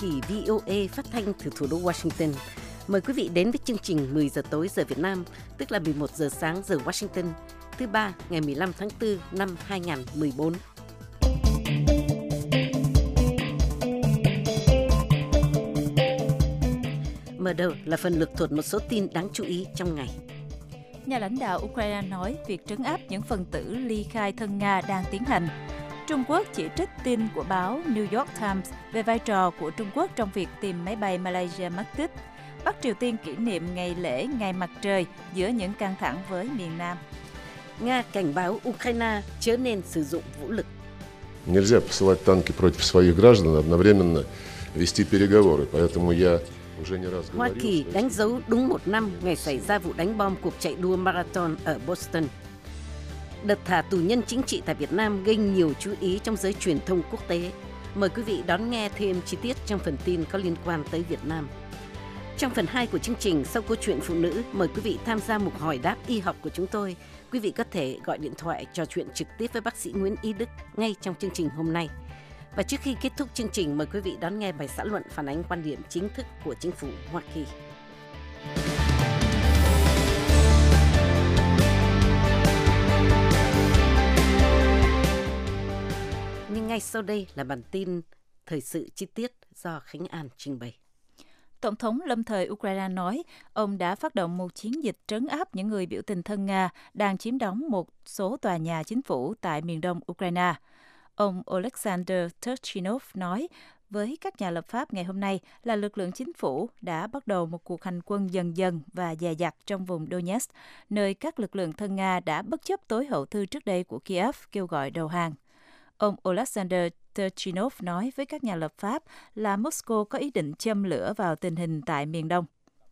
kỳ VOA phát thanh từ thủ đô Washington. Mời quý vị đến với chương trình 10 giờ tối giờ Việt Nam, tức là 11 giờ sáng giờ Washington, thứ ba ngày 15 tháng 4 năm 2014. Mở đầu là phần lược thuật một số tin đáng chú ý trong ngày. Nhà lãnh đạo Ukraine nói việc trấn áp những phần tử ly khai thân Nga đang tiến hành. Trung Quốc chỉ trích tin của báo New York Times về vai trò của Trung Quốc trong việc tìm máy bay Malaysia mất tích. Bắc Triều Tiên kỷ niệm ngày lễ Ngày Mặt Trời giữa những căng thẳng với miền Nam. Nga cảnh báo Ukraine chớ nên sử dụng vũ lực. Нельзя посылать танки против своих граждан, одновременно вести переговоры, поэтому я уже не раз говорил. Hoa Kỳ đánh dấu đúng một năm ngày xảy ra vụ đánh bom cuộc chạy đua marathon ở Boston. Đợt thả tù nhân chính trị tại Việt Nam gây nhiều chú ý trong giới truyền thông quốc tế. Mời quý vị đón nghe thêm chi tiết trong phần tin có liên quan tới Việt Nam. Trong phần 2 của chương trình, sau câu chuyện phụ nữ, mời quý vị tham gia mục hỏi đáp y học của chúng tôi. Quý vị có thể gọi điện thoại trò chuyện trực tiếp với bác sĩ Nguyễn Y Đức ngay trong chương trình hôm nay. Và trước khi kết thúc chương trình, mời quý vị đón nghe bài xã luận phản ánh quan điểm chính thức của chính phủ Hoa Kỳ. Nhưng ngay sau đây là bản tin thời sự chi tiết do Khánh An trình bày. Tổng thống lâm thời Ukraine nói ông đã phát động một chiến dịch trấn áp những người biểu tình thân Nga đang chiếm đóng một số tòa nhà chính phủ tại miền đông Ukraine. Ông Oleksandr Turchinov nói với các nhà lập pháp ngày hôm nay là lực lượng chính phủ đã bắt đầu một cuộc hành quân dần dần và dè dặt trong vùng Donetsk, nơi các lực lượng thân Nga đã bất chấp tối hậu thư trước đây của Kiev kêu gọi đầu hàng. Ông Oleksandr Turchinov nói với các nhà lập pháp là Moscow có ý định châm lửa vào tình hình tại miền đông.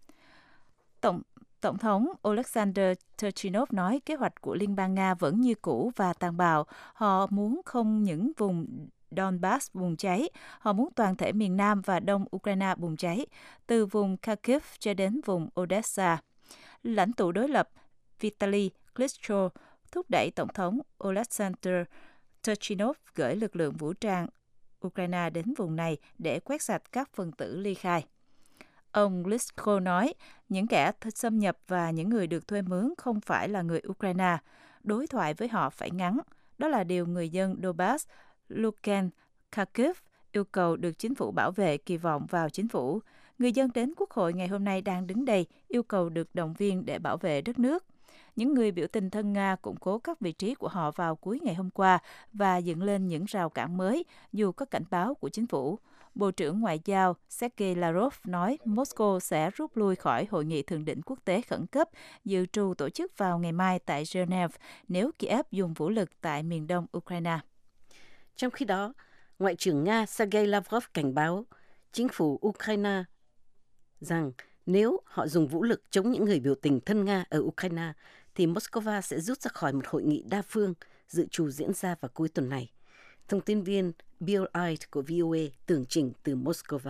Tổng thống Oleksandr Turchinov nói kế hoạch của Liên bang Nga vẫn như cũ và tàn bạo. Họ muốn không những vùng Donbass bùng cháy, họ muốn toàn thể miền Nam và Đông Ukraine bùng cháy, từ vùng Kharkiv cho đến vùng Odessa. Lãnh tụ đối lập Vitaly Klitschko thúc đẩy Tổng thống Oleksandr Turchinov gửi lực lượng vũ trang Ukraine đến vùng này để quét sạch các phần tử ly khai. Ông Klitschko nói, những kẻ xâm nhập và những người được thuê mướn không phải là người Ukraine. Đối thoại với họ phải ngắn. Đó là điều người dân Donbass, Luhansk, Kharkiv yêu cầu được chính phủ bảo vệ, kỳ vọng vào chính phủ. Người dân đến Quốc hội ngày hôm nay đang đứng đây, yêu cầu được động viên để bảo vệ đất nước. Những người biểu tình thân Nga củng cố các vị trí của họ vào cuối ngày hôm qua và dựng lên những rào cản mới dù có cảnh báo của chính phủ. Bộ trưởng Ngoại giao Sergei Lavrov nói Moscow sẽ rút lui khỏi Hội nghị Thượng đỉnh quốc tế khẩn cấp dự trù tổ chức vào ngày mai tại Geneva nếu Kiev dùng vũ lực tại miền đông Ukraine. Trong khi đó, Ngoại trưởng Nga Sergei Lavrov cảnh báo chính phủ Ukraine rằng nếu họ dùng vũ lực chống những người biểu tình thân Nga ở Ukraine, thì Moscow sẽ rút ra khỏi một hội nghị đa phương dự trù diễn ra vào cuối tuần này. Thông tin viên Bill Ide của VOA tường trình từ Moscow.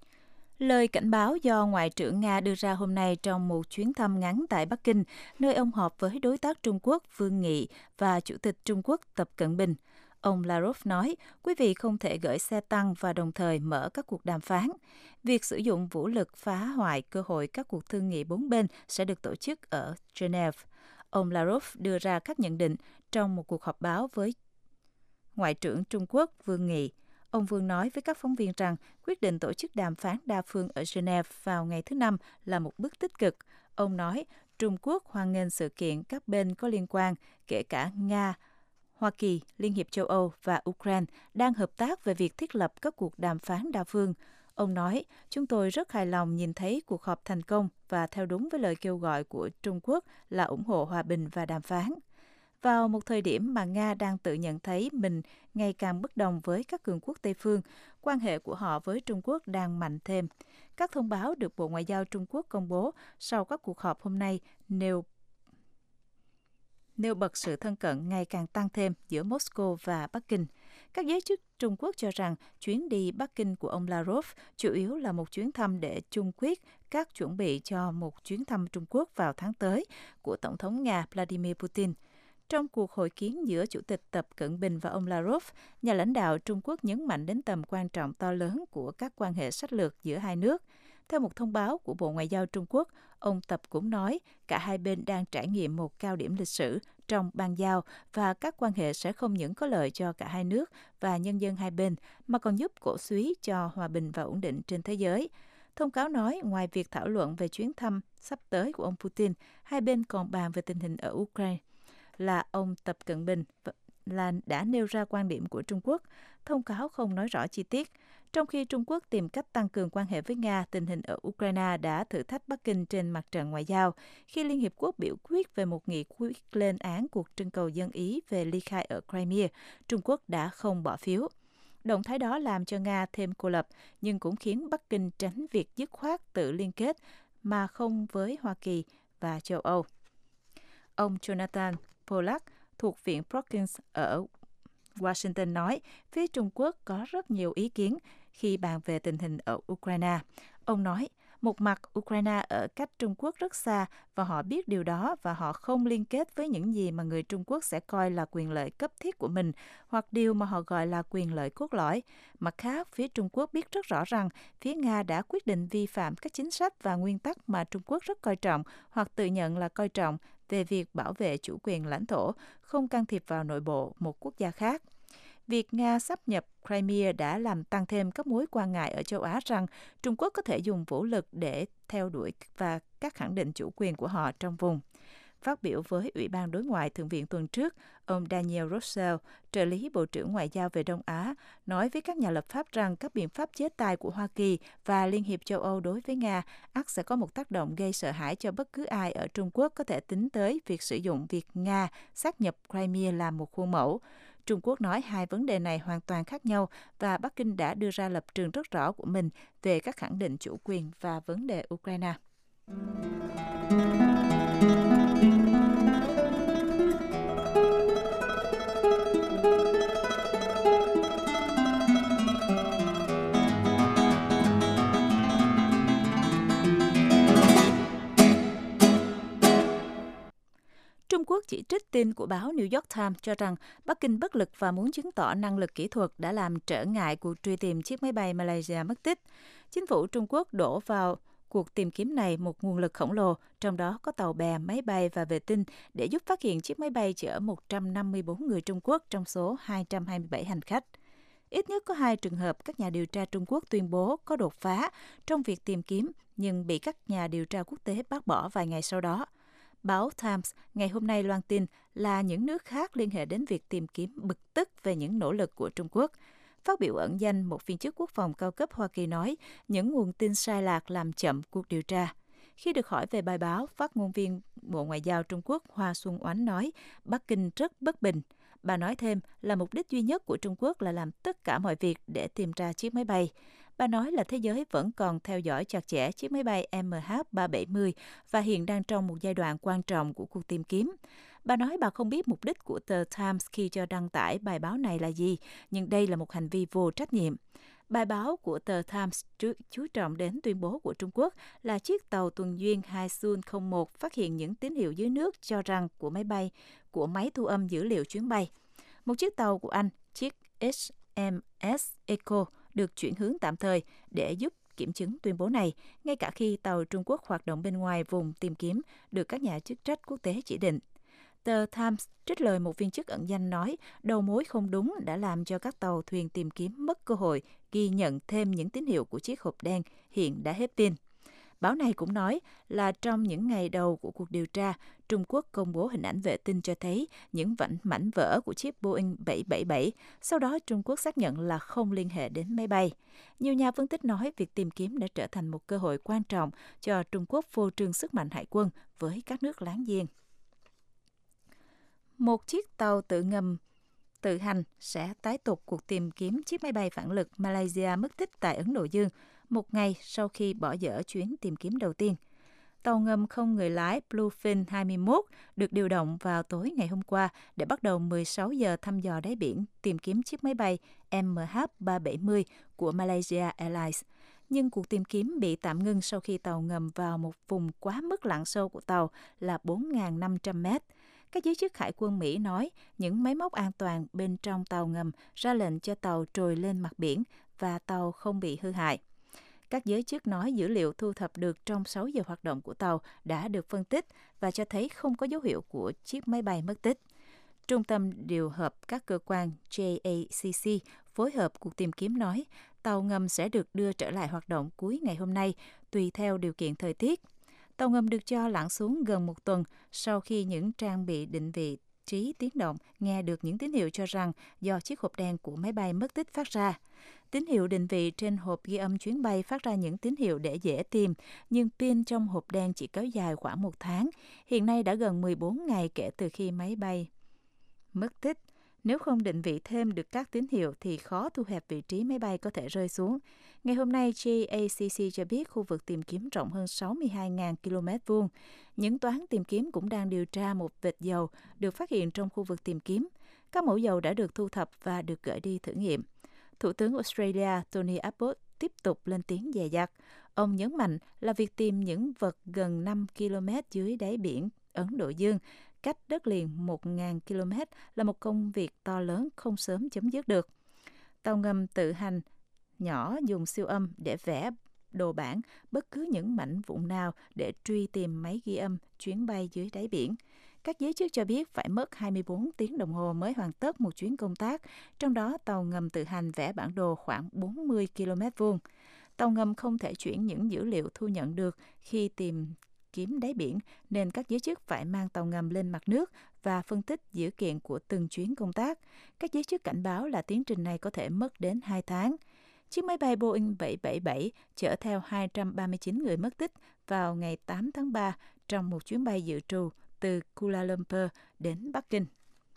Lời cảnh báo do Ngoại trưởng Nga đưa ra hôm nay trong một chuyến thăm ngắn tại Bắc Kinh, nơi ông họp với đối tác Trung Quốc Vương Nghị và Chủ tịch Trung Quốc Tập Cận Bình. Ông Lavrov nói, quý vị không thể gửi xe tăng và đồng thời mở các cuộc đàm phán. Việc sử dụng vũ lực phá hoại cơ hội các cuộc thương nghị bốn bên sẽ được tổ chức ở Geneva. Ông Lavrov đưa ra các nhận định trong một cuộc họp báo với Ngoại trưởng Trung Quốc Vương Nghị. Ông Vương nói với các phóng viên rằng quyết định tổ chức đàm phán đa phương ở Geneva vào ngày thứ Năm là một bước tích cực. Ông nói Trung Quốc hoan nghênh sự kiện các bên có liên quan, kể cả Nga, Hoa Kỳ, Liên hiệp châu Âu và Ukraine đang hợp tác về việc thiết lập các cuộc đàm phán đa phương. Ông nói, chúng tôi rất hài lòng nhìn thấy cuộc họp thành công và theo đúng với lời kêu gọi của Trung Quốc là ủng hộ hòa bình và đàm phán. Vào một thời điểm mà Nga đang tự nhận thấy mình ngày càng bất đồng với các cường quốc Tây phương, quan hệ của họ với Trung Quốc đang mạnh thêm. Các thông báo được Bộ Ngoại giao Trung Quốc công bố sau các cuộc họp hôm nay nêu bật sự thân cận ngày càng tăng thêm giữa Moscow và Bắc Kinh. Các giới chức Trung Quốc cho rằng chuyến đi Bắc Kinh của ông Lavrov chủ yếu là một chuyến thăm để chung quyết các chuẩn bị cho một chuyến thăm Trung Quốc vào tháng tới của Tổng thống Nga Vladimir Putin. Trong cuộc hội kiến giữa Chủ tịch Tập Cận Bình và ông Lavrov, nhà lãnh đạo Trung Quốc nhấn mạnh đến tầm quan trọng to lớn của các quan hệ sách lược giữa hai nước. Theo một thông báo của Bộ Ngoại giao Trung Quốc, ông Tập cũng nói cả hai bên đang trải nghiệm một cao điểm lịch sử trong bang giao và các quan hệ sẽ không những có lợi cho cả hai nước và nhân dân hai bên, mà còn giúp cổ súy cho hòa bình và ổn định trên thế giới. Thông cáo nói, ngoài việc thảo luận về chuyến thăm sắp tới của ông Putin, hai bên còn bàn về tình hình ở Ukraine. Là ông Tập Cận Bình đã nêu ra quan điểm của Trung Quốc. Thông cáo không nói rõ chi tiết. Trong khi Trung Quốc tìm cách tăng cường quan hệ với Nga, tình hình ở Ukraine đã thử thách Bắc Kinh trên mặt trận ngoại giao. Khi Liên Hiệp Quốc biểu quyết về một nghị quyết lên án cuộc trưng cầu dân Ý về ly khai ở Crimea, Trung Quốc đã không bỏ phiếu. Động thái đó làm cho Nga thêm cô lập, nhưng cũng khiến Bắc Kinh tránh việc dứt khoát tự liên kết mà không với Hoa Kỳ và châu Âu. Ông Jonathan Polak thuộc Viện Brookings ở Washington nói, phía Trung Quốc có rất nhiều ý kiến khi bàn về tình hình ở Ukraine. Ông nói, một mặt Ukraine ở cách Trung Quốc rất xa và họ biết điều đó và họ không liên kết với những gì mà người Trung Quốc sẽ coi là quyền lợi cấp thiết của mình hoặc điều mà họ gọi là quyền lợi cốt lõi. Mặt khác, phía Trung Quốc biết rất rõ rằng phía Nga đã quyết định vi phạm các chính sách và nguyên tắc mà Trung Quốc rất coi trọng hoặc tự nhận là coi trọng về việc bảo vệ chủ quyền lãnh thổ, không can thiệp vào nội bộ một quốc gia khác. Việc Nga sáp nhập Crimea đã làm tăng thêm các mối quan ngại ở châu Á rằng Trung Quốc có thể dùng vũ lực để theo đuổi và các khẳng định chủ quyền của họ trong vùng. Phát biểu với Ủy ban Đối ngoại Thượng viện tuần trước, ông Daniel Russell, trợ lý Bộ trưởng Ngoại giao về Đông Á, nói với các nhà lập pháp rằng các biện pháp chế tài của Hoa Kỳ và Liên hiệp châu Âu đối với Nga ắt sẽ có một tác động gây sợ hãi cho bất cứ ai ở Trung Quốc có thể tính tới việc sử dụng việc Nga sáp nhập Crimea làm một khuôn mẫu. Trung Quốc nói hai vấn đề này hoàn toàn khác nhau và Bắc Kinh đã đưa ra lập trường rất rõ của mình về các khẳng định chủ quyền và vấn đề Ukraine. Trung Quốc chỉ trích tin của báo New York Times cho rằng Bắc Kinh bất lực và muốn chứng tỏ năng lực kỹ thuật đã làm trở ngại cuộc truy tìm chiếc máy bay Malaysia mất tích. Chính phủ Trung Quốc đổ vào cuộc tìm kiếm này một nguồn lực khổng lồ, trong đó có tàu bè, máy bay và vệ tinh để giúp phát hiện chiếc máy bay chở 154 người Trung Quốc trong số 227 hành khách. Ít nhất có 2 trường hợp các nhà điều tra Trung Quốc tuyên bố có đột phá trong việc tìm kiếm, nhưng bị các nhà điều tra quốc tế bác bỏ vài ngày sau đó. Báo Times ngày hôm nay loan tin là những nước khác liên hệ đến việc tìm kiếm bực tức về những nỗ lực của Trung Quốc. Phát biểu ẩn danh, một viên chức quốc phòng cao cấp Hoa Kỳ nói những nguồn tin sai lạc làm chậm cuộc điều tra. Khi được hỏi về bài báo, phát ngôn viên Bộ Ngoại giao Trung Quốc Hoa Xuân Oánh nói Bắc Kinh rất bất bình. Bà nói thêm là mục đích duy nhất của Trung Quốc là làm tất cả mọi việc để tìm ra chiếc máy bay. Bà nói là thế giới vẫn còn theo dõi chặt chẽ chiếc máy bay MH370 và hiện đang trong một giai đoạn quan trọng của cuộc tìm kiếm. Bà nói bà không biết mục đích của tờ Times khi cho đăng tải bài báo này là gì, nhưng đây là một hành vi vô trách nhiệm. Bài báo của tờ Times chú trọng đến tuyên bố của Trung Quốc là chiếc tàu tuần duyên Haisun 01 phát hiện những tín hiệu dưới nước cho rằng của máy bay của máy thu âm dữ liệu chuyến bay. Một chiếc tàu của Anh, chiếc HMS Echo, được chuyển hướng tạm thời để giúp kiểm chứng tuyên bố này, ngay cả khi tàu Trung Quốc hoạt động bên ngoài vùng tìm kiếm được các nhà chức trách quốc tế chỉ định. Tờ Times trích lời một viên chức ẩn danh nói đầu mối không đúng đã làm cho các tàu thuyền tìm kiếm mất cơ hội ghi nhận thêm những tín hiệu của chiếc hộp đen hiện đã hết pin. Báo này cũng nói là trong những ngày đầu của cuộc điều tra, Trung Quốc công bố hình ảnh vệ tinh cho thấy những mảnh vỡ của chiếc Boeing 777. Sau đó, Trung Quốc xác nhận là không liên hệ đến máy bay. Nhiều nhà phân tích nói việc tìm kiếm đã trở thành một cơ hội quan trọng cho Trung Quốc phô trương sức mạnh hải quân với các nước láng giềng. Một chiếc tàu tự hành sẽ tái tục cuộc tìm kiếm chiếc máy bay phản lực Malaysia mất tích tại Ấn Độ Dương, một ngày sau khi bỏ dở chuyến tìm kiếm đầu tiên. Tàu ngầm không người lái Bluefin 21 được điều động vào tối ngày hôm qua để bắt đầu 16 giờ thăm dò đáy biển tìm kiếm chiếc máy bay MH370 của Malaysia Airlines. Nhưng cuộc tìm kiếm bị tạm ngưng sau khi tàu ngầm vào một vùng quá mức lặn sâu của tàu là 4.500 mét. Các giới chức Hải quân Mỹ nói những máy móc an toàn bên trong tàu ngầm ra lệnh cho tàu trồi lên mặt biển và tàu không bị hư hại. Các giới chức nói dữ liệu thu thập được trong 6 giờ hoạt động của tàu đã được phân tích và cho thấy không có dấu hiệu của chiếc máy bay mất tích. Trung tâm điều hợp các cơ quan JACC phối hợp cuộc tìm kiếm nói tàu ngầm sẽ được đưa trở lại hoạt động cuối ngày hôm nay tùy theo điều kiện thời tiết. Tàu ngầm được cho lặn xuống gần một tuần sau khi những trang bị định vị trí tiếng động nghe được những tín hiệu cho rằng do chiếc hộp đen của máy bay mất tích phát ra. Tín hiệu định vị trên hộp ghi âm chuyến bay phát ra những tín hiệu để dễ tìm, nhưng pin trong hộp đen chỉ kéo dài khoảng 1 tháng. Hiện nay đã gần 14 ngày kể từ khi máy bay mất tích. Nếu không định vị thêm được các tín hiệu thì khó thu hẹp vị trí máy bay có thể rơi xuống. Ngày hôm nay, JACC cho biết khu vực tìm kiếm rộng hơn 62.000 km2. Những toán tìm kiếm cũng đang điều tra một vệt dầu được phát hiện trong khu vực tìm kiếm. Các mẫu dầu đã được thu thập và được gửi đi thử nghiệm. Thủ tướng Australia Tony Abbott tiếp tục lên tiếng dè dặt. Ông nhấn mạnh là việc tìm những vật gần 5 km dưới đáy biển Ấn Độ Dương, cách đất liền 1.000 km là một công việc to lớn không sớm chấm dứt được. Tàu ngầm tự hành nhỏ dùng siêu âm để vẽ đồ bản bất cứ những mảnh vụn nào để truy tìm máy ghi âm chuyến bay dưới đáy biển. Các giới chức cho biết phải mất 24 tiếng đồng hồ mới hoàn tất một chuyến công tác, trong đó tàu ngầm tự hành vẽ bản đồ khoảng 40 km2. Tàu ngầm không thể chuyển những dữ liệu thu nhận được khi tìm kiếm đáy biển, nên các giới chức phải mang tàu ngầm lên mặt nước và phân tích dữ kiện của từng chuyến công tác. Các giới chức cảnh báo là tiến trình này có thể mất đến 2 tháng. Chiếc máy bay Boeing 777 chở theo 239 người mất tích vào ngày 8 tháng 3 trong một chuyến bay dự trù từ Kuala Lumpur đến Bắc Kinh.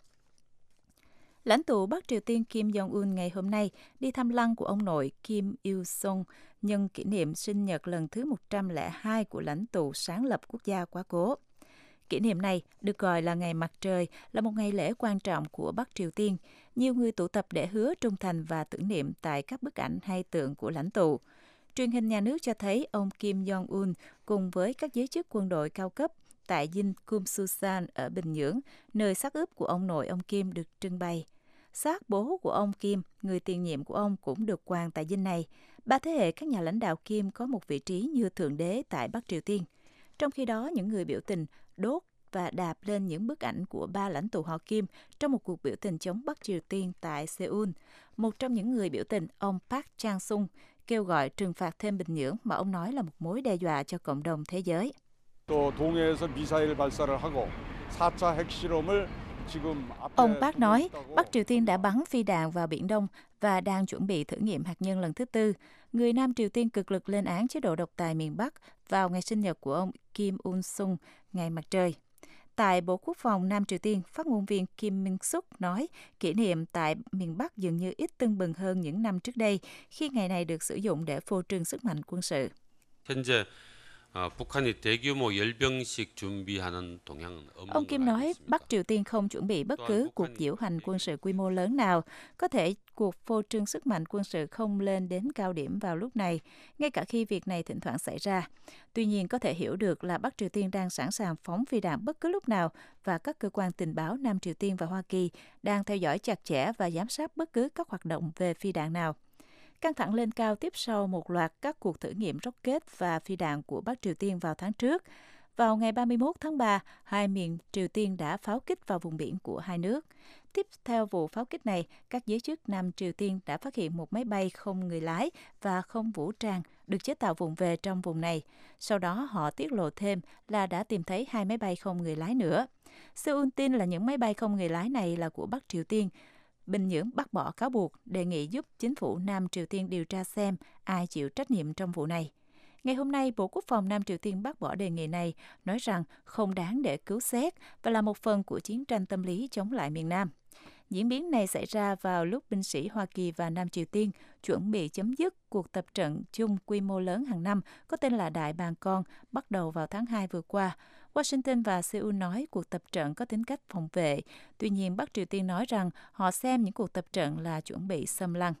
Lãnh tụ Bắc Triều Tiên Kim Jong-un ngày hôm nay đi thăm lăng của ông nội Kim Il-sung nhân kỷ niệm sinh nhật lần thứ 102 của lãnh tụ sáng lập quốc gia quá cố. Kỷ niệm này được gọi là Ngày Mặt Trời, là một ngày lễ quan trọng của Bắc Triều Tiên. Nhiều người tụ tập để hứa trung thành và tưởng niệm tại các bức ảnh hay tượng của lãnh tụ. Truyền hình nhà nước cho thấy ông Kim Jong-un cùng với các giới chức quân đội cao cấp tại dinh Kumsusan ở Bình Nhưỡng, nơi xác ướp của ông nội ông Kim được trưng bày. Xác bố của ông Kim, người tiền nhiệm của ông, cũng được quàng tại dinh này. 3 thế hệ các nhà lãnh đạo Kim có một vị trí như thượng đế tại Bắc Triều Tiên. Trong khi đó, những người biểu tình đốt và đạp lên những bức ảnh của 3 lãnh tụ họ Kim trong một cuộc biểu tình chống Bắc Triều Tiên tại Seoul. Một trong những người biểu tình, ông Park Chang-sung, kêu gọi trừng phạt thêm Bình Nhưỡng mà ông nói là một mối đe dọa cho cộng đồng thế giới. Ông Park nói, Bắc Triều Tiên đã bắn phi đạn vào Biển Đông và đang chuẩn bị thử nghiệm hạt nhân lần thứ 4. Người Nam Triều Tiên cực lực lên án chế độ độc tài miền Bắc vào ngày sinh nhật của ông Kim Il-sung, Ngày Mặt Trời. Tại Bộ Quốc phòng Nam Triều Tiên, phát ngôn viên Kim Min-suk nói kỷ niệm tại miền Bắc dường như ít tưng bừng hơn những năm trước đây, khi ngày này được sử dụng để phô trương sức mạnh quân sự. Ông Kim nói Bắc Triều Tiên không chuẩn bị bất cứ cuộc diễu hành quân sự quy mô lớn nào. Có thể cuộc phô trương sức mạnh quân sự không lên đến cao điểm vào lúc này, ngay cả khi việc này thỉnh thoảng xảy ra. Tuy nhiên, có thể hiểu được là Bắc Triều Tiên đang sẵn sàng phóng phi đạn bất cứ lúc nào và các cơ quan tình báo Nam Triều Tiên và Hoa Kỳ đang theo dõi chặt chẽ và giám sát bất cứ các hoạt động về phi đạn nào. Căng thẳng lên cao tiếp sau một loạt các cuộc thử nghiệm rocket và phi đạn của Bắc Triều Tiên vào tháng trước. Vào ngày 31 tháng 3, hai miền Triều Tiên đã pháo kích vào vùng biển của hai nước. Tiếp theo vụ pháo kích này, các giới chức Nam Triều Tiên đã phát hiện một máy bay không người lái và không vũ trang được chế tạo vụng về trong vùng này. Sau đó họ tiết lộ thêm là đã tìm thấy 2 máy bay không người lái nữa. Seoul tin là những máy bay không người lái này là của Bắc Triều Tiên. Bình Nhưỡng bác bỏ cáo buộc, đề nghị giúp chính phủ Nam Triều Tiên điều tra xem ai chịu trách nhiệm trong vụ này. Ngày hôm nay, Bộ Quốc phòng Nam Triều Tiên bác bỏ đề nghị này, nói rằng không đáng để cứu xét và là một phần của chiến tranh tâm lý chống lại miền Nam. Diễn biến này xảy ra vào lúc binh sĩ Hoa Kỳ và Nam Triều Tiên chuẩn bị chấm dứt cuộc tập trận chung quy mô lớn hàng năm có tên là Đại Bàng Con bắt đầu vào tháng 2 vừa qua. Washington và Seoul nói cuộc tập trận có tính cách phòng vệ. Tuy nhiên, Bắc Triều Tiên nói rằng họ xem những cuộc tập trận là chuẩn bị xâm lăng.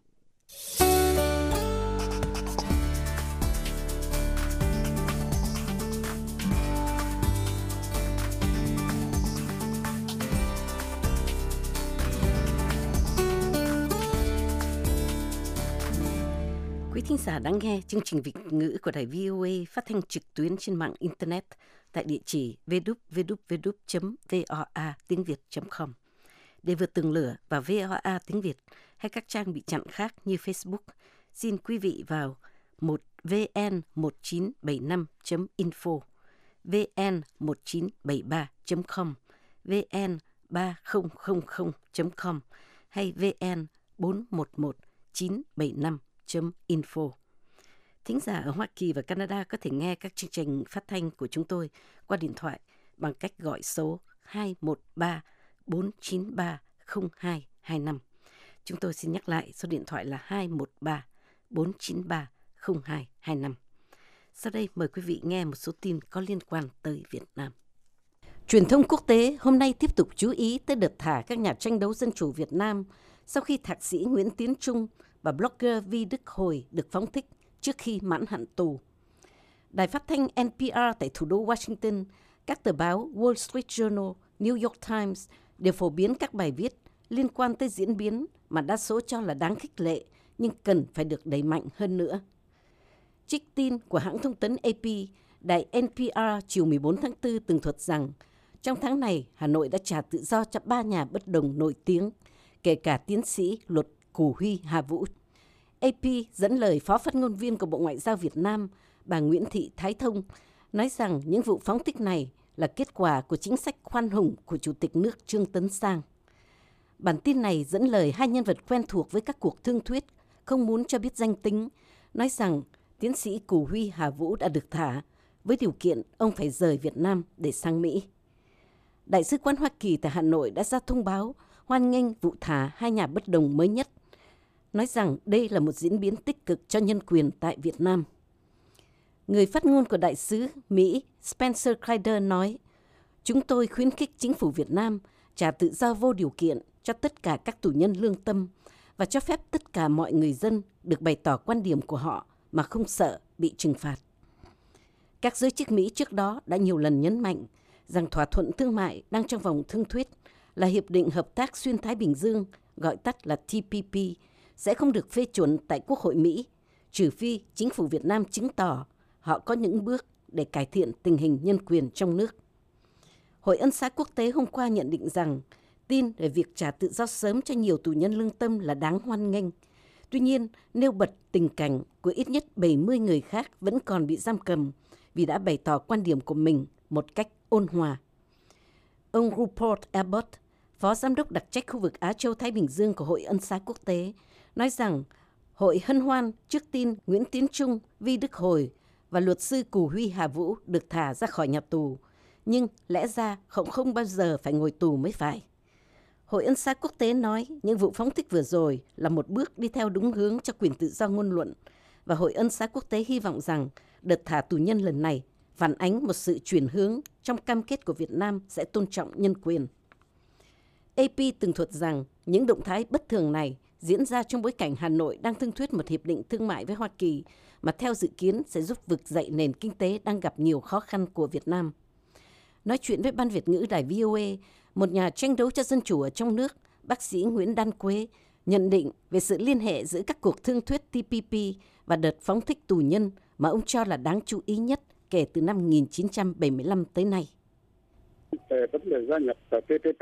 thính giả đang nghe chương trình Việt ngữ của đài VOA phát thanh trực tuyến trên mạng Internet tại địa chỉ www.voa-tiếng-việt.com. Để vượt tường lửa vào VOA tiếng Việt hay các trang bị chặn khác như Facebook, xin quý vị vào vn1975.info, vn1973.com, vn3000.com hay vn411975.info. Thính giả ở Hoa Kỳ và Canada có thể nghe các chương trình phát thanh của chúng tôi qua điện thoại bằng cách gọi số 213-493-0225. Chúng tôi xin nhắc lại số điện thoại là 213-493-0225. Sau đây mời quý vị nghe một số tin có liên quan tới Việt Nam. Truyền thông quốc tế hôm nay tiếp tục chú ý tới đợt thả các nhà tranh đấu dân chủ Việt Nam sau khi thạc sĩ Nguyễn Tiến Trung và blogger Vi Đức Hồi được phóng thích trước khi mãn hạn tù. Đài phát thanh NPR tại thủ đô Washington, các tờ báo Wall Street Journal, New York Times đều phổ biến các bài viết liên quan tới diễn biến mà đa số cho là đáng khích lệ nhưng cần phải được đẩy mạnh hơn nữa. Trích tin của hãng thông tấn AP, đài NPR chiều 14 tháng 4 tường thuật rằng trong tháng này, Hà Nội đã trả tự do cho 3 nhà bất đồng nổi tiếng, kể cả tiến sĩ luật Cù Huy Hà Vũ. AP dẫn lời Phó phát ngôn viên của Bộ Ngoại giao Việt Nam, bà Nguyễn Thị Thái Thông, nói rằng những vụ phóng thích này là kết quả của chính sách khoan hùng của Chủ tịch nước Trương Tấn Sang. Bản tin này dẫn lời hai nhân vật quen thuộc với các cuộc thương thuyết, không muốn cho biết danh tính, nói rằng tiến sĩ Cù Huy Hà Vũ đã được thả, với điều kiện ông phải rời Việt Nam để sang Mỹ. Đại sứ quán Hoa Kỳ tại Hà Nội đã ra thông báo hoan nghênh vụ thả hai nhà bất đồng mới nhất, nói rằng đây là một diễn biến tích cực cho nhân quyền tại Việt Nam. Người phát ngôn của Đại sứ Mỹ Spencer Crider nói, chúng tôi khuyến khích chính phủ Việt Nam trả tự do vô điều kiện cho tất cả các tù nhân lương tâm và cho phép tất cả mọi người dân được bày tỏ quan điểm của họ mà không sợ bị trừng phạt. Các giới chức Mỹ trước đó đã nhiều lần nhấn mạnh rằng thỏa thuận thương mại đang trong vòng thương thuyết là Hiệp định Hợp tác Xuyên Thái Bình Dương, gọi tắt là TPP, sẽ không được phê chuẩn tại Quốc hội Mỹ, trừ phi chính phủ Việt Nam chứng tỏ họ có những bước để cải thiện tình hình nhân quyền trong nước. Hội Ân xá Quốc tế hôm qua nhận định rằng tin về việc trả tự do sớm cho nhiều tù nhân lương tâm là đáng hoan nghênh. Tuy nhiên, nêu bật tình cảnh của ít nhất 70 người khác vẫn còn bị giam cầm vì đã bày tỏ quan điểm của mình một cách ôn hòa. Ông Rupert Abbott, Phó Giám đốc đặc trách khu vực Á Châu Thái Bình Dương của Hội Ân xá Quốc tế, nói rằng hội hân hoan trước tin Nguyễn Tiến Trung, Vi Đức Hồi và luật sư Cù Huy Hà Vũ được thả ra khỏi nhà tù, nhưng lẽ ra họ không bao giờ phải ngồi tù mới phải. Hội Ân xá Quốc tế nói những vụ phóng thích vừa rồi là một bước đi theo đúng hướng cho quyền tự do ngôn luận, và Hội Ân xá Quốc tế hy vọng rằng đợt thả tù nhân lần này phản ánh một sự chuyển hướng trong cam kết của Việt Nam sẽ tôn trọng nhân quyền. AP tường thuật rằng những động thái bất thường này diễn ra trong bối cảnh Hà Nội đang thương thuyết một hiệp định thương mại với Hoa Kỳ mà theo dự kiến sẽ giúp vực dậy nền kinh tế đang gặp nhiều khó khăn của Việt Nam. Nói chuyện với Ban Việt ngữ đài VOA, một nhà tranh đấu cho dân chủ ở trong nước, bác sĩ Nguyễn Đan Quế, nhận định về sự liên hệ giữa các cuộc thương thuyết TPP và đợt phóng thích tù nhân mà ông cho là đáng chú ý nhất kể từ năm 1975 tới nay. Vấn đề gia nhập TPP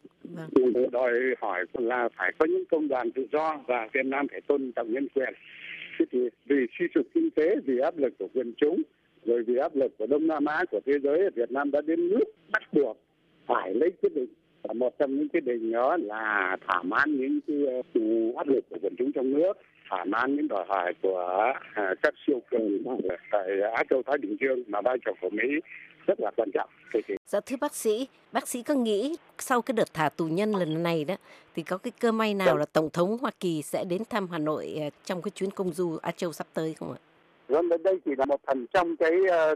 đòi hỏi là phải có những công đoàn tự do và Việt Nam phải tôn trọng nhân quyền. Thế thì vì suy sụp kinh tế, vì áp lực của quần chúng, rồi vì áp lực của Đông Nam Á, của thế giới, Việt Nam đã đến nước bắt buộc phải lấy quyết định. Và một trong những quyết định đó là thỏa mãn những áp lực của quần chúng trong nước, thỏa mãn những đòi hỏi của các siêu cường tại Á Châu Thái Bình Dương mà vai trò của Mỹ rất là quan trọng. Dạ thưa bác sĩ có nghĩ sau cái đợt thả tù nhân lần này đó thì có cái cơ may nào là Tổng thống Hoa Kỳ sẽ đến thăm Hà Nội trong cái chuyến công du Á Châu sắp tới không ạ? Vâng, đây chỉ là một phần trong cái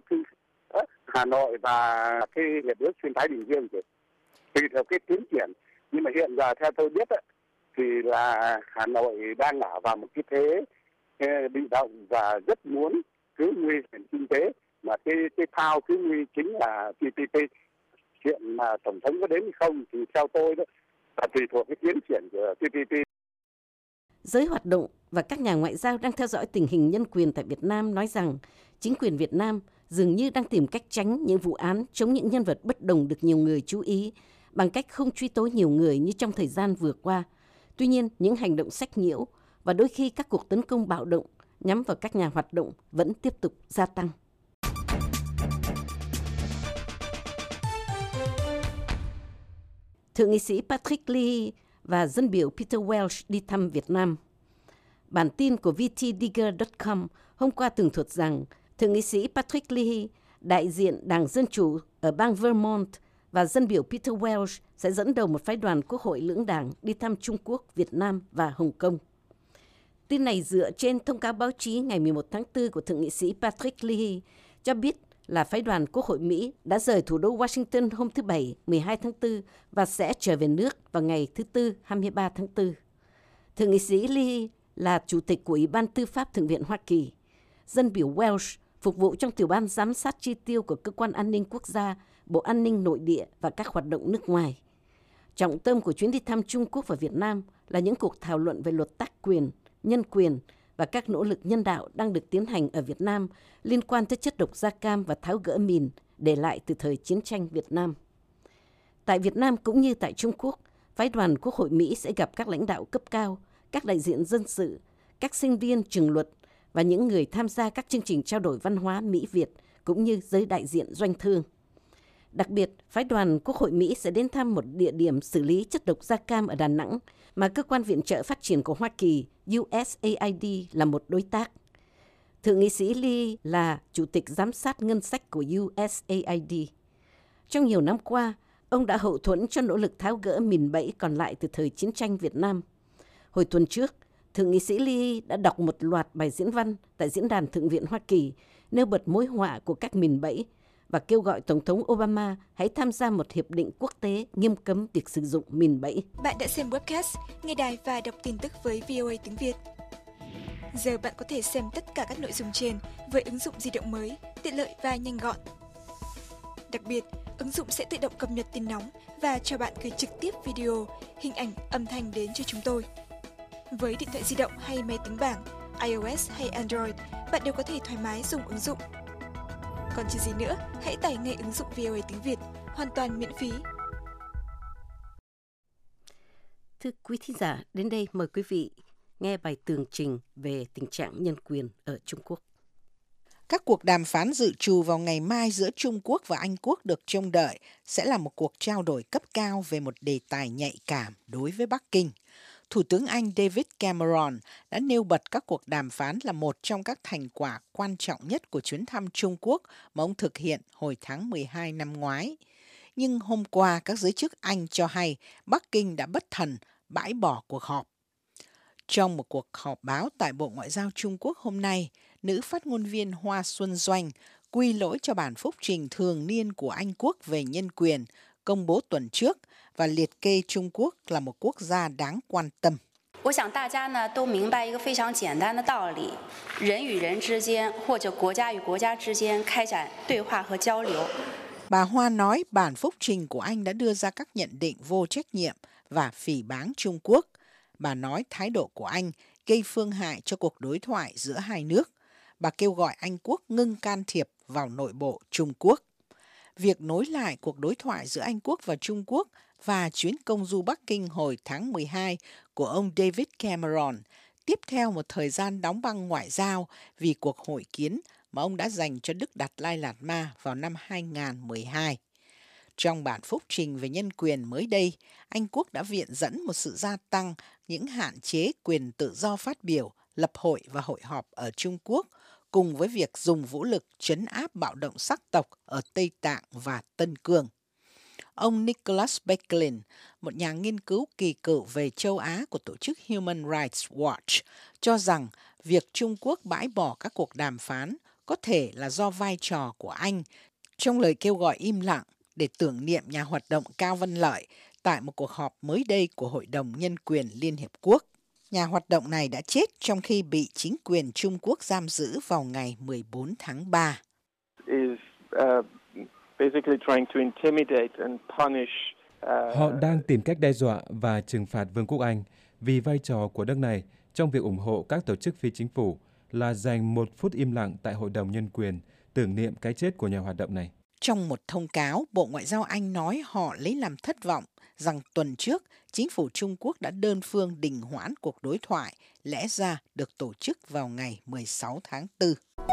Hà Nội và cái Hiệp ước Xuyên Thái Bình Dương rồi. Tùy theo cái tiến triển, nhưng mà hiện giờ theo tôi biết thì là Hà Nội đang ở vào một cái thế bị động và rất muốn cứu nguy nền kinh tế, mà cái thao cứu nguy chính là TPP. Chuyện mà Tổng thống có đến không thì theo tôi đó là tùy thuộc cái tiến triển của TPP. Giới hoạt động và các nhà ngoại giao đang theo dõi tình hình nhân quyền tại Việt Nam nói rằng chính quyền Việt Nam dường như đang tìm cách tránh những vụ án chống những nhân vật bất đồng được nhiều người chú ý bằng cách không truy tố nhiều người như trong thời gian vừa qua. Tuy nhiên, những hành động sách nhiễu và đôi khi các cuộc tấn công bạo động nhắm vào các nhà hoạt động vẫn tiếp tục gia tăng. Thượng nghị sĩ Patrick Leahy và dân biểu Peter Welch đi thăm Việt Nam. Bản tin của vtdigger.com hôm qua tường thuật rằng Thượng nghị sĩ Patrick Leahy, đại diện Đảng Dân Chủ ở bang Vermont, và dân biểu Peter Welch sẽ dẫn đầu một phái đoàn Quốc hội lưỡng đảng đi thăm Trung Quốc, Việt Nam và Hồng Kông. Tin này dựa trên thông cáo báo chí ngày 11 tháng 4 của Thượng nghị sĩ Patrick Leahy cho biết là phái đoàn Quốc hội Mỹ đã rời thủ đô Washington hôm thứ Bảy 12 tháng 4 và sẽ trở về nước vào ngày thứ Tư 23 tháng 4. Thượng nghị sĩ Leahy là chủ tịch của Ủy ban Tư pháp Thượng viện Hoa Kỳ. Dân biểu Welch phục vụ trong tiểu ban giám sát chi tiêu của Cơ quan An ninh Quốc gia, Bộ An ninh Nội địa và các hoạt động nước ngoài. Trọng tâm của chuyến đi thăm Trung Quốc và Việt Nam là những cuộc thảo luận về luật tác quyền, nhân quyền và các nỗ lực nhân đạo đang được tiến hành ở Việt Nam liên quan tới chất độc da cam và tháo gỡ mìn để lại từ thời chiến tranh Việt Nam. Tại Việt Nam cũng như tại Trung Quốc, phái đoàn Quốc hội Mỹ sẽ gặp các lãnh đạo cấp cao, các đại diện dân sự, các sinh viên trường luật và những người tham gia các chương trình trao đổi văn hóa Mỹ-Việt cũng như giới đại diện doanh thương. Đặc biệt, phái đoàn Quốc hội Mỹ sẽ đến thăm một địa điểm xử lý chất độc da cam ở Đà Nẵng mà Cơ quan Viện trợ Phát triển của Hoa Kỳ USAID là một đối tác. Thượng nghị sĩ Lee là Chủ tịch Giám sát Ngân sách của USAID. Trong nhiều năm qua, ông đã hậu thuẫn cho nỗ lực tháo gỡ mìn bẫy còn lại từ thời chiến tranh Việt Nam. Hồi tuần trước, Thượng nghị sĩ Lee đã đọc một loạt bài diễn văn tại Diễn đàn Thượng viện Hoa Kỳ nêu bật mối họa của các mìn bẫy và kêu gọi Tổng thống Obama hãy tham gia một hiệp định quốc tế nghiêm cấm việc sử dụng mìn bẫy. Bạn đã xem webcast, nghe đài và đọc tin tức với VOA tiếng Việt. Giờ bạn có thể xem tất cả các nội dung trên với ứng dụng di động mới, tiện lợi và nhanh gọn. Đặc biệt, ứng dụng sẽ tự động cập nhật tin nóng và cho bạn gửi trực tiếp video, hình ảnh, âm thanh đến cho chúng tôi. Với điện thoại di động hay máy tính bảng, iOS hay Android, bạn đều có thể thoải mái dùng ứng dụng. Còn chờ gì nữa, hãy tải ngay ứng dụng VOA tiếng Việt, hoàn toàn miễn phí. Thưa quý thính giả, đến đây mời quý vị nghe bài tường trình về tình trạng nhân quyền ở Trung Quốc. Các cuộc đàm phán dự trù vào ngày mai giữa Trung Quốc và Anh Quốc được trông đợi sẽ là một cuộc trao đổi cấp cao về một đề tài nhạy cảm đối với Bắc Kinh. Thủ tướng Anh David Cameron đã nêu bật các cuộc đàm phán là một trong các thành quả quan trọng nhất của chuyến thăm Trung Quốc mà ông thực hiện hồi tháng 12 năm ngoái. Nhưng hôm qua, các giới chức Anh cho hay Bắc Kinh đã bất thần bãi bỏ cuộc họp. Trong một cuộc họp báo tại Bộ Ngoại giao Trung Quốc hôm nay, nữ phát ngôn viên Hoa Xuân Doanh quy lỗi cho bản phúc trình thường niên của Anh Quốc về nhân quyền công bố tuần trước và liệt kê Trung Quốc là một quốc gia đáng quan tâm. Bà Hoa nói bản phúc trình của Anh đã đưa ra các nhận định vô trách nhiệm và phỉ báng Trung Quốc. Bà nói thái độ của Anh gây phương hại cho cuộc đối thoại giữa hai nước. Bà kêu gọi Anh Quốc ngưng can thiệp vào nội bộ Trung Quốc. Việc nối lại cuộc đối thoại giữa Anh Quốc và Trung Quốc và chuyến công du Bắc Kinh hồi tháng 12 của ông David Cameron tiếp theo một thời gian đóng băng ngoại giao vì cuộc hội kiến mà ông đã dành cho Đức Đạt Lai Lạt Ma vào năm 2012. Trong bản phúc trình về nhân quyền mới đây, Anh Quốc đã viện dẫn một sự gia tăng những hạn chế quyền tự do phát biểu, lập hội và hội họp ở Trung Quốc, cùng với việc dùng vũ lực trấn áp bạo động sắc tộc ở Tây Tạng và Tân Cương. Ông Nicholas Becklin, một nhà nghiên cứu kỳ cựu về châu Á của tổ chức Human Rights Watch, cho rằng việc Trung Quốc bãi bỏ các cuộc đàm phán có thể là do vai trò của Anh trong lời kêu gọi im lặng để tưởng niệm nhà hoạt động Cao Văn Lợi tại một cuộc họp mới đây của Hội đồng Nhân quyền Liên Hiệp Quốc. Nhà hoạt động này đã chết trong khi bị chính quyền Trung Quốc giam giữ vào ngày 14 tháng 3. Họ đang tìm cách đe dọa và trừng phạt Vương quốc Anh vì vai trò của nước này trong việc ủng hộ các tổ chức phi chính phủ là dành 1 phút im lặng tại Hội đồng Nhân quyền tưởng niệm cái chết của nhà hoạt động này. Trong một thông cáo, Bộ Ngoại giao Anh nói họ lấy làm thất vọng rằng tuần trước, chính phủ Trung Quốc đã đơn phương đình hoãn cuộc đối thoại lẽ ra được tổ chức vào ngày 16 tháng 4.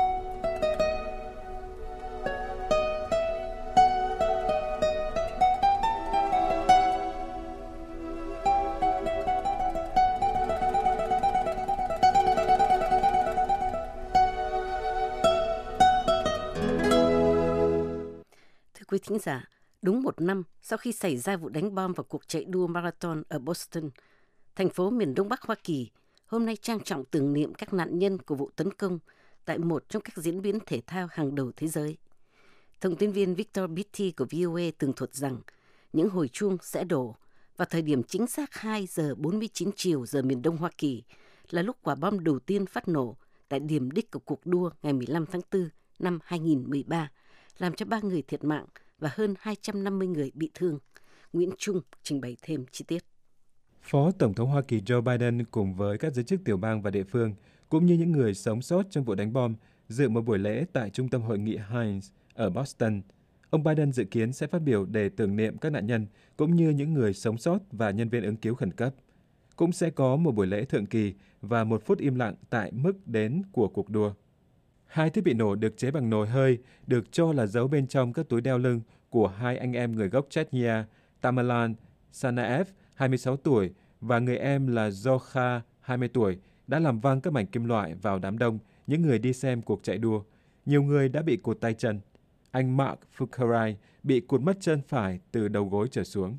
Quý thính giả, đúng 1 năm sau khi xảy ra vụ đánh bom vào cuộc chạy đua marathon ở Boston, thành phố miền Đông Bắc Hoa Kỳ hôm nay trang trọng tưởng niệm các nạn nhân của vụ tấn công tại một trong các diễn biến thể thao hàng đầu thế giới. Thông tin viên Victor Beatty của VOA tường thuật rằng những hồi chuông sẽ đổ vào thời điểm chính xác 2 giờ 49 chiều giờ miền Đông Hoa Kỳ, là lúc quả bom đầu tiên phát nổ tại điểm đích của cuộc đua ngày 15 tháng 4 năm 2013, làm cho 3 người thiệt mạng và hơn 250 người bị thương. Nguyễn Trung trình bày thêm chi tiết. Phó Tổng thống Hoa Kỳ Joe Biden cùng với các giới chức tiểu bang và địa phương, cũng như những người sống sót trong vụ đánh bom, dự một buổi lễ tại Trung tâm Hội nghị Heinz ở Boston. Ông Biden dự kiến sẽ phát biểu để tưởng niệm các nạn nhân, cũng như những người sống sót và nhân viên ứng cứu khẩn cấp. Cũng sẽ có một buổi lễ thượng kỳ và 1 phút im lặng tại mức đến của cuộc đua. 2 thiết bị nổ được chế bằng nồi hơi, được cho là giấu bên trong các túi đeo lưng của 2 anh em người gốc Chechnya, Tamerlan Tsarnaev, 26 tuổi, và người em là Zokha, 20 tuổi, đã làm văng các mảnh kim loại vào đám đông những người đi xem cuộc chạy đua. Nhiều người đã bị cụt tay chân. Anh Mark Fukarai bị cụt mất chân phải từ đầu gối trở xuống.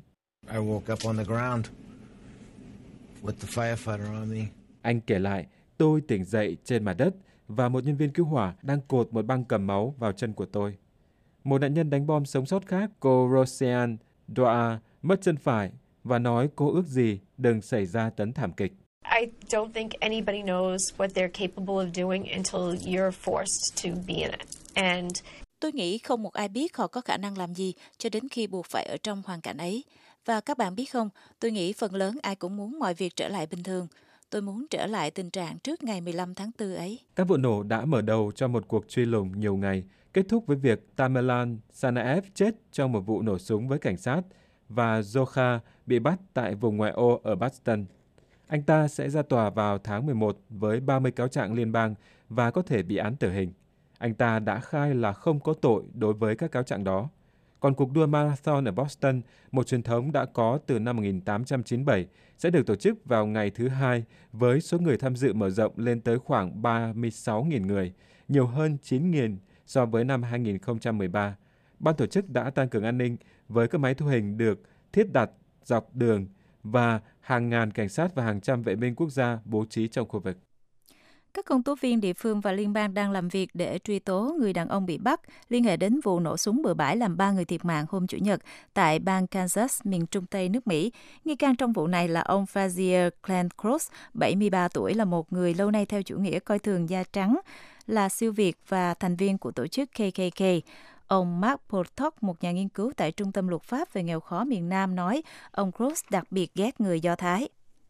Anh kể lại, tôi tỉnh dậy trên mặt đất và một nhân viên cứu hỏa đang cột một băng cầm máu vào chân của tôi. Một nạn nhân đánh bom sống sót khác, cô Roseanne Doa, mất chân phải và nói cô ước gì đừng xảy ra tấn thảm kịch. I don't think anybody knows what they're capable of doing until you're forced to be in it. And tôi nghĩ không một ai biết họ có khả năng làm gì cho đến khi buộc phải ở trong hoàn cảnh ấy. Và các bạn biết không, tôi nghĩ phần lớn ai cũng muốn mọi việc trở lại bình thường. Tôi muốn trở lại tình trạng trước ngày 15 tháng 4 ấy. Các vụ nổ đã mở đầu cho một cuộc truy lùng nhiều ngày, kết thúc với việc Tamerlan Tsarnaev chết trong một vụ nổ súng với cảnh sát và Zokha bị bắt tại vùng ngoại ô ở Boston. Anh ta sẽ ra tòa vào tháng 11 với 30 cáo trạng liên bang và có thể bị án tử hình. Anh ta đã khai là không có tội đối với các cáo trạng đó. Còn cuộc đua marathon ở Boston, một truyền thống đã có từ năm 1897, sẽ được tổ chức vào ngày thứ Hai với số người tham dự mở rộng lên tới khoảng 36.000 người, nhiều hơn 9.000 so với năm 2013. Ban tổ chức đã tăng cường an ninh với các máy thu hình được thiết đặt dọc đường và hàng ngàn cảnh sát và hàng trăm vệ binh quốc gia bố trí trong khu vực. Các công tố viên địa phương và liên bang đang làm việc để truy tố người đàn ông bị bắt liên hệ đến vụ nổ súng bừa bãi làm 3 người thiệt mạng hôm Chủ nhật tại bang Kansas, miền Trung Tây nước Mỹ. Nghi can trong vụ này là ông Frazier Clancross, 73 tuổi, là một người lâu nay theo chủ nghĩa coi thường da trắng, là siêu Việt và thành viên của tổ chức KKK. Ông Mark Potok, một nhà nghiên cứu tại Trung tâm Luật pháp về nghèo khó miền Nam, nói ông Cross đặc biệt ghét người Do Thái.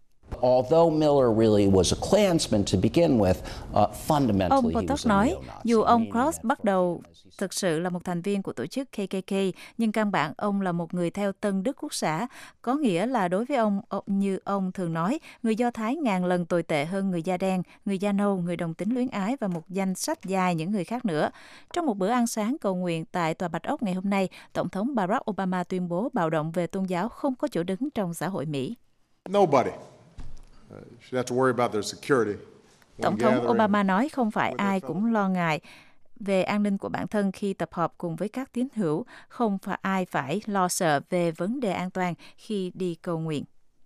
Ông Potok nói, dù ông Cross bắt đầu thực sự là một thành viên của tổ chức KKK, nhưng căn bản ông là một người theo Tân Đức Quốc xã, có nghĩa là đối với ông, như ông thường nói, người Do Thái ngàn lần tồi tệ hơn người da đen, người da nâu, người đồng tính luyến ái và một danh sách dài những người khác nữa. Trong một bữa ăn sáng cầu nguyện tại Tòa Bạch Ốc ngày hôm nay, Tổng thống Barack Obama tuyên bố bạo động về tôn giáo không có chỗ đứng trong xã hội Mỹ. Tổng thống Obama nói không phải ai cũng lo ngại về an ninh của bản thân khi tập hợp cùng với các tín hữu, không phải ai phải lo sợ về vấn đề an toàn khi đi cầu nguyện.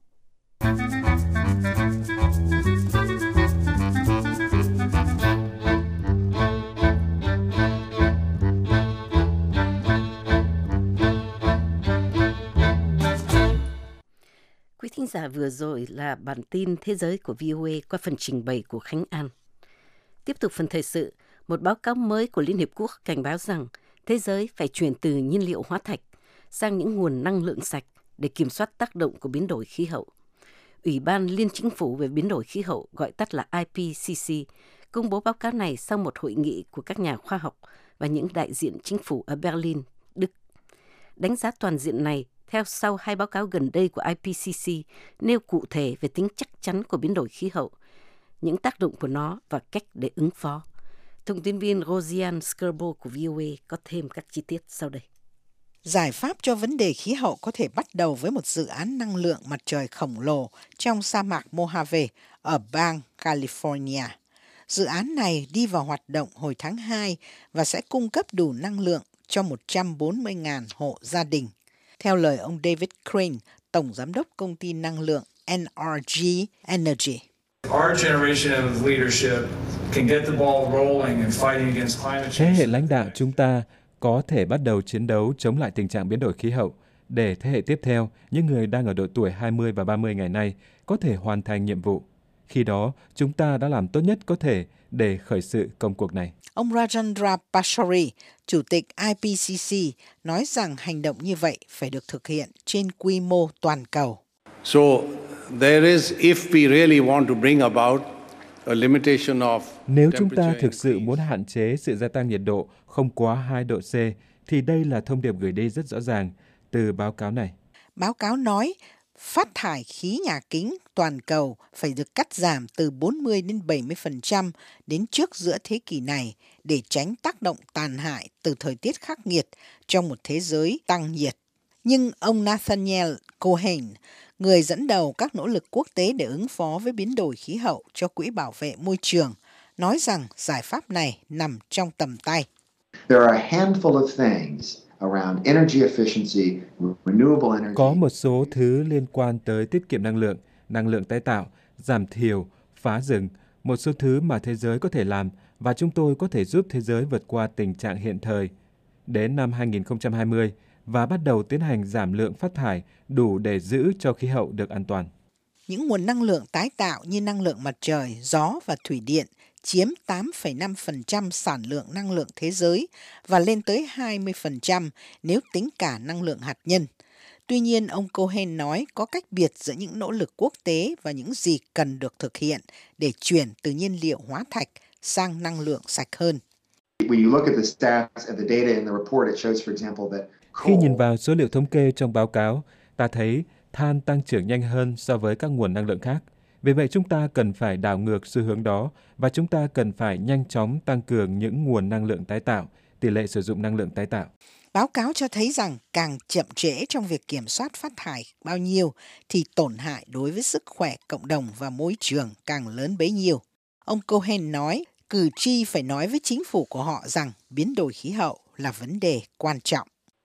Quý thính giả, vừa rồi là bản tin thế giới của VOA qua phần trình bày của Khánh An. Tiếp tục phần thời sự, một báo cáo mới của Liên Hiệp Quốc cảnh báo rằng thế giới phải chuyển từ nhiên liệu hóa thạch sang những nguồn năng lượng sạch để kiểm soát tác động của biến đổi khí hậu. Ủy ban Liên Chính phủ về biến đổi khí hậu, gọi tắt là IPCC, công bố báo cáo này sau một hội nghị của các nhà khoa học và những đại diện chính phủ ở Berlin, Đức. Đánh giá toàn diện này theo sau hai báo cáo gần đây của IPCC nêu cụ thể về tính chắc chắn của biến đổi khí hậu, những tác động của nó và cách để ứng phó. Thông tin viên Rosian Skirbo của VOA có thêm các chi tiết sau đây. Giải pháp cho vấn đề khí hậu có thể bắt đầu với một dự án năng lượng mặt trời khổng lồ trong sa mạc Mojave ở bang California. Dự án này đi vào hoạt động hồi tháng 2 và sẽ cung cấp đủ năng lượng cho 140.000 hộ gia đình. Theo lời ông David Crane, Tổng Giám đốc Công ty Năng lượng NRG Energy. Thế hệ lãnh đạo chúng ta có thể bắt đầu chiến đấu chống lại tình trạng biến đổi khí hậu để thế hệ tiếp theo, những người đang ở độ tuổi 20 và 30 ngày nay, có thể hoàn thành nhiệm vụ. Khi đó, chúng ta đã làm tốt nhất có thể để khởi sự công cuộc này. Ông Rajendra Pachauri, Chủ tịch IPCC, nói rằng hành động như vậy phải được thực hiện trên quy mô toàn cầu. Nếu chúng ta thực sự muốn hạn chế sự gia tăng nhiệt độ không quá 2 độ C, thì đây là thông điệp gửi đi rất rõ ràng từ báo cáo này. Báo cáo nói phát thải khí nhà kính toàn cầu phải được cắt giảm từ 40 đến 70% đến trước giữa thế kỷ này để tránh tác động tàn hại từ thời tiết khắc nghiệt trong một thế giới tăng nhiệt. Nhưng ông Nathaniel Cohen, người dẫn đầu các nỗ lực quốc tế để ứng phó với biến đổi khí hậu cho Quỹ Bảo vệ Môi trường, nói rằng giải pháp này nằm trong tầm tay. Có một số thứ liên quan tới tiết kiệm năng lượng tái tạo, giảm thiểu, phá rừng, một số thứ mà thế giới có thể làm và chúng tôi có thể giúp thế giới vượt qua tình trạng hiện thời. Đến năm 2020 và bắt đầu tiến hành giảm lượng phát thải đủ để giữ cho khí hậu được an toàn. Những nguồn năng lượng tái tạo như năng lượng mặt trời, gió và thủy điện chiếm 8,5% sản lượng năng lượng thế giới và lên tới 20% nếu tính cả năng lượng hạt nhân. Tuy nhiên, ông Cohen nói có cách biệt giữa những nỗ lực quốc tế và những gì cần được thực hiện để chuyển từ nhiên liệu hóa thạch sang năng lượng sạch hơn. Khi nhìn vào số liệu thống kê trong báo cáo, ta thấy than tăng trưởng nhanh hơn so với các nguồn năng lượng khác. Vì vậy chúng ta cần phải đảo ngược xu hướng đó và chúng ta cần phải nhanh chóng tăng cường những nguồn năng lượng tái tạo, tỷ lệ sử dụng năng lượng tái tạo. Báo cáo cho thấy rằng càng chậm trễ trong việc kiểm soát phát thải bao nhiêu thì tổn hại đối với sức khỏe cộng đồng và môi trường càng lớn bấy nhiêu. Ông Cohen nói cử tri phải nói với chính phủ của họ rằng biến đổi khí hậu là vấn đề quan trọng.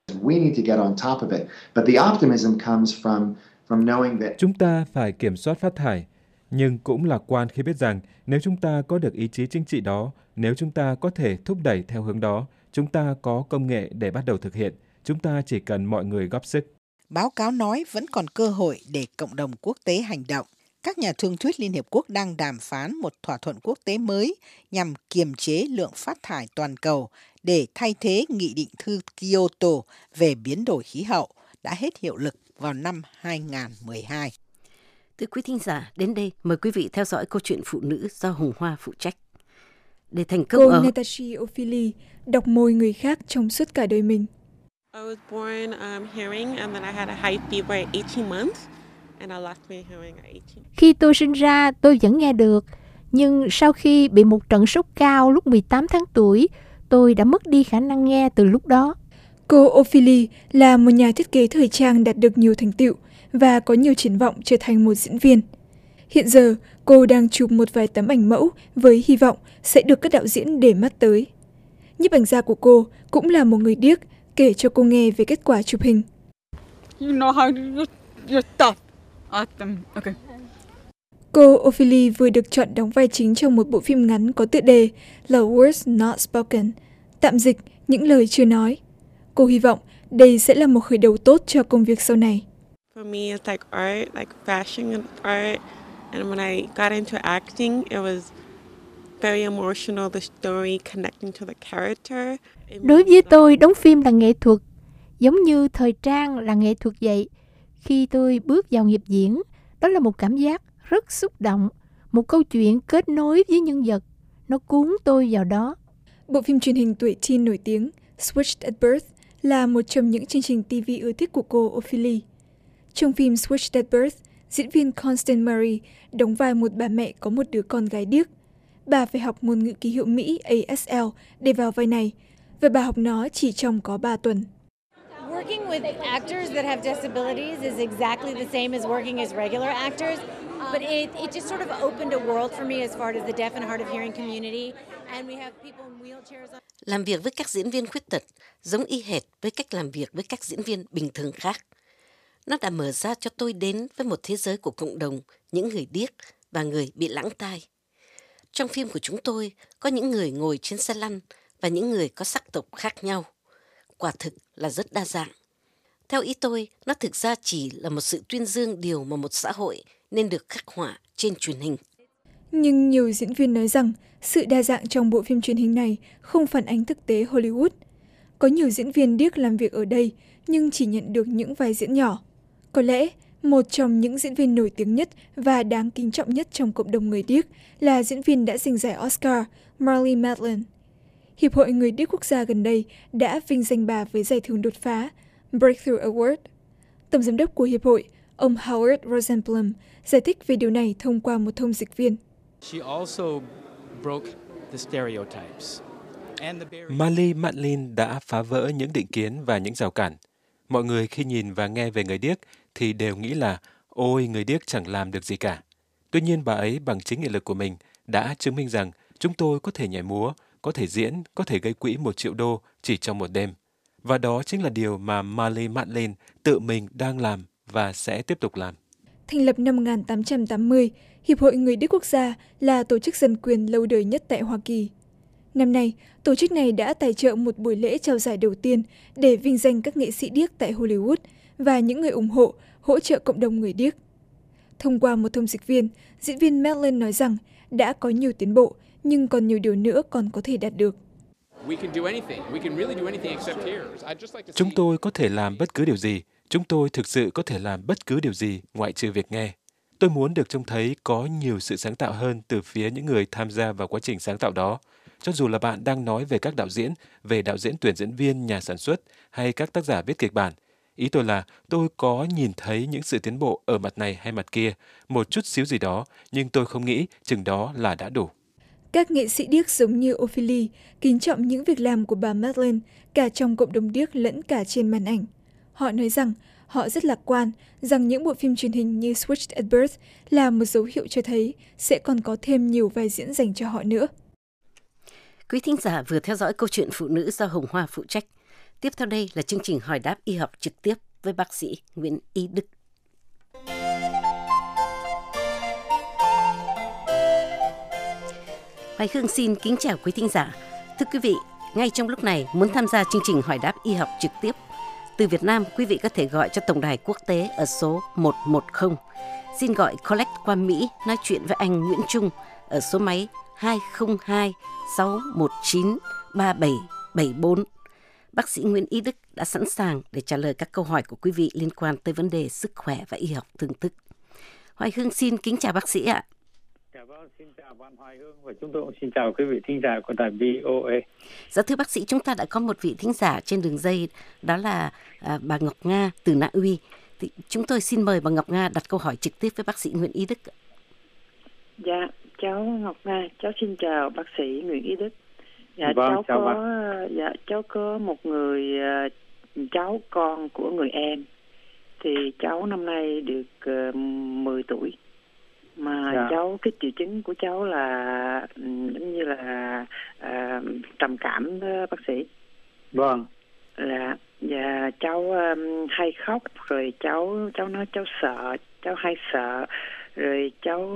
Chúng ta phải kiểm soát phát thải, nhưng cũng lạc quan khi biết rằng nếu chúng ta có được ý chí chính trị đó, nếu chúng ta có thể thúc đẩy theo hướng đó, chúng ta có công nghệ để bắt đầu thực hiện, chúng ta chỉ cần mọi người góp sức. Báo cáo nói vẫn còn cơ hội để cộng đồng quốc tế hành động. Các nhà thương thuyết Liên Hiệp Quốc đang đàm phán một thỏa thuận quốc tế mới nhằm kiềm chế lượng phát thải toàn cầu để thay thế Nghị định thư Kyoto về biến đổi khí hậu đã hết hiệu lực vào năm 2012. Thưa quý thính giả, đến đây mời quý vị theo dõi câu chuyện phụ nữ do Hồng Hoa phụ trách. Để thành công cô Natashi Ofili đọc môi người khác trong suốt cả đời mình. I was born hearing and then I had a high fever at 18 months and I lost my hearing at 18. Khi tôi sinh ra, tôi vẫn nghe được, nhưng sau khi bị một trận sốt cao lúc 18 tháng tuổi, tôi đã mất đi khả năng nghe từ lúc đó. Cô Ofili là một nhà thiết kế thời trang đạt được nhiều thành tựu và có nhiều triển vọng trở thành một diễn viên. Hiện giờ, cô đang chụp một vài tấm ảnh mẫu với hy vọng sẽ được các đạo diễn để mắt tới. Nhiếp ảnh gia của cô cũng là một người điếc, kể cho cô nghe về kết quả chụp hình. You know how you're tough. Okay. Cô Ofili vừa được chọn đóng vai chính trong một bộ phim ngắn có tựa đề là Words Not Spoken, tạm dịch những lời chưa nói. Cô hy vọng đây sẽ là một khởi đầu tốt cho công việc sau này. For me, it's like art, like fashion and art. And when I got into acting, it was very emotional, the story connecting to the character. Đối với tôi, đóng phim là nghệ thuật, giống như thời trang là nghệ thuật vậy. Khi tôi bước vào nghiệp diễn, Đó là một cảm giác rất xúc động, một câu chuyện kết nối với nhân vật. Nó cuốn tôi vào đó. Bộ phim truyền hình tuổi teen nổi tiếng Switched at Birth là một trong những chương trình TV ưa thích của cô Ophelia. Trong phim Switched at Birth, diễn viên Constance Murray đóng vai một bà mẹ có một đứa con gái điếc. Bà phải học ngôn ngữ ký hiệu Mỹ ASL để vào vai này, và bà học nó chỉ trong có 3 tuần. Working with actors that have disabilities is exactly the same as working as regular actors, but it just sort of opened a world for me as far as the deaf and hard of hearing community, and we have people in wheelchairs. Làm việc với các diễn viên khuyết tật giống y hệt với cách làm việc với các diễn viên bình thường khác. Nó đã mở ra cho tôi đến với một thế giới của cộng đồng những người điếc và người bị lãng tai. Trong phim của chúng tôi có những người ngồi trên xe lăn và những người có sắc tộc khác nhau. Quả thực là rất đa dạng. Theo ý tôi, nó thực ra chỉ là một sự tuyên dương điều mà một xã hội nên được khắc họa trên truyền hình. Nhưng nhiều diễn viên nói rằng sự đa dạng trong bộ phim truyền hình này không phản ánh thực tế Hollywood. Có nhiều diễn viên điếc làm việc ở đây nhưng chỉ nhận được những vai diễn nhỏ. Có lẽ một trong những diễn viên nổi tiếng nhất và đáng kính trọng nhất trong cộng đồng người điếc là diễn viên đã giành giải Oscar, Marlee Matlin. Hiệp hội Người điếc quốc gia gần đây đã vinh danh bà với giải thưởng đột phá Breakthrough Award. Tổng giám đốc của hiệp hội, ông Howard Rosenblum, giải thích về điều này thông qua một thông dịch viên. Marlee Matlin đã phá vỡ những định kiến và những rào cản. Mọi người khi nhìn và nghe về người điếc thì đều nghĩ là ôi, người điếc chẳng làm được gì cả. Tuy nhiên bà ấy bằng chính nghị lực của mình đã chứng minh rằng chúng tôi có thể nhảy múa, có thể diễn, có thể gây quỹ $1 triệu chỉ trong một đêm. Và đó chính là điều mà Marlee Matlin tự mình đang làm và sẽ tiếp tục làm. Thành lập năm 1880, Hiệp hội Người điếc quốc gia là tổ chức dân quyền lâu đời nhất tại Hoa Kỳ. Năm nay, tổ chức này đã tài trợ một buổi lễ trao giải đầu tiên để vinh danh các nghệ sĩ điếc tại Hollywood và những người ủng hộ, hỗ trợ cộng đồng người điếc. Thông qua một thông dịch viên, diễn viên Matlin nói rằng đã có nhiều tiến bộ, nhưng còn nhiều điều nữa còn có thể đạt được. Chúng tôi có thể làm bất cứ điều gì. Chúng tôi thực sự có thể làm bất cứ điều gì ngoại trừ việc nghe. Tôi muốn được trông thấy có nhiều sự sáng tạo hơn từ phía những người tham gia vào quá trình sáng tạo đó. Cho dù là bạn đang nói về các đạo diễn, về đạo diễn tuyển diễn viên, nhà sản xuất hay các tác giả viết kịch bản. Ý tôi là tôi có nhìn thấy những sự tiến bộ ở mặt này hay mặt kia, một chút xíu gì đó, nhưng tôi không nghĩ chừng đó là đã đủ. Các nghệ sĩ điếc giống như Ophelia kính trọng những việc làm của bà Matlin cả trong cộng đồng điếc lẫn cả trên màn ảnh. Họ nói rằng họ rất lạc quan rằng những bộ phim truyền hình như Switched at Birth là một dấu hiệu cho thấy sẽ còn có thêm nhiều vai diễn dành cho họ nữa. Quý thính giả vừa theo dõi câu chuyện phụ nữ do Hồng Hoa phụ trách. Tiếp theo đây là chương trình hỏi đáp y học trực tiếp với bác sĩ Nguyễn Ý Đức. Hoài Hương xin kính chào quý thính giả. Thưa quý vị, ngay trong lúc này muốn tham gia chương trình hỏi đáp y học trực tiếp từ Việt Nam, quý vị có thể gọi cho tổng đài quốc tế ở số 110. Xin gọi Collect qua Mỹ nói chuyện với anh Nguyễn Trung ở số máy 202 619 3774. Bác sĩ Nguyễn Ý Đức đã sẵn sàng để trả lời các câu hỏi của quý vị liên quan tới vấn đề sức khỏe và y học thường thức. Hoài Hương xin kính chào bác sĩ ạ. Dạ vâng, xin chào bạn Hoài Hương và chúng tôi cũng xin chào quý vị thính giả của đài VOA. Dạ thưa bác sĩ, chúng ta đã có một vị thính giả trên đường dây, đó là bà Ngọc Nga từ Na Uy. Thì chúng tôi xin mời bà Ngọc Nga đặt câu hỏi trực tiếp với bác sĩ Nguyễn Ý Đức. Dạ, cháu Ngọc Nga, cháu xin chào bác sĩ Nguyễn Ý Đức. Dạ, vâng, cháu có một người cháu con của người em. Thì cháu năm nay được 10 tuổi. Mà cháu, cái triệu chứng của cháu là giống như là trầm cảm đó, bác sĩ. Vâng. Là và cháu hay khóc, rồi cháu nói cháu sợ, cháu hay sợ, rồi cháu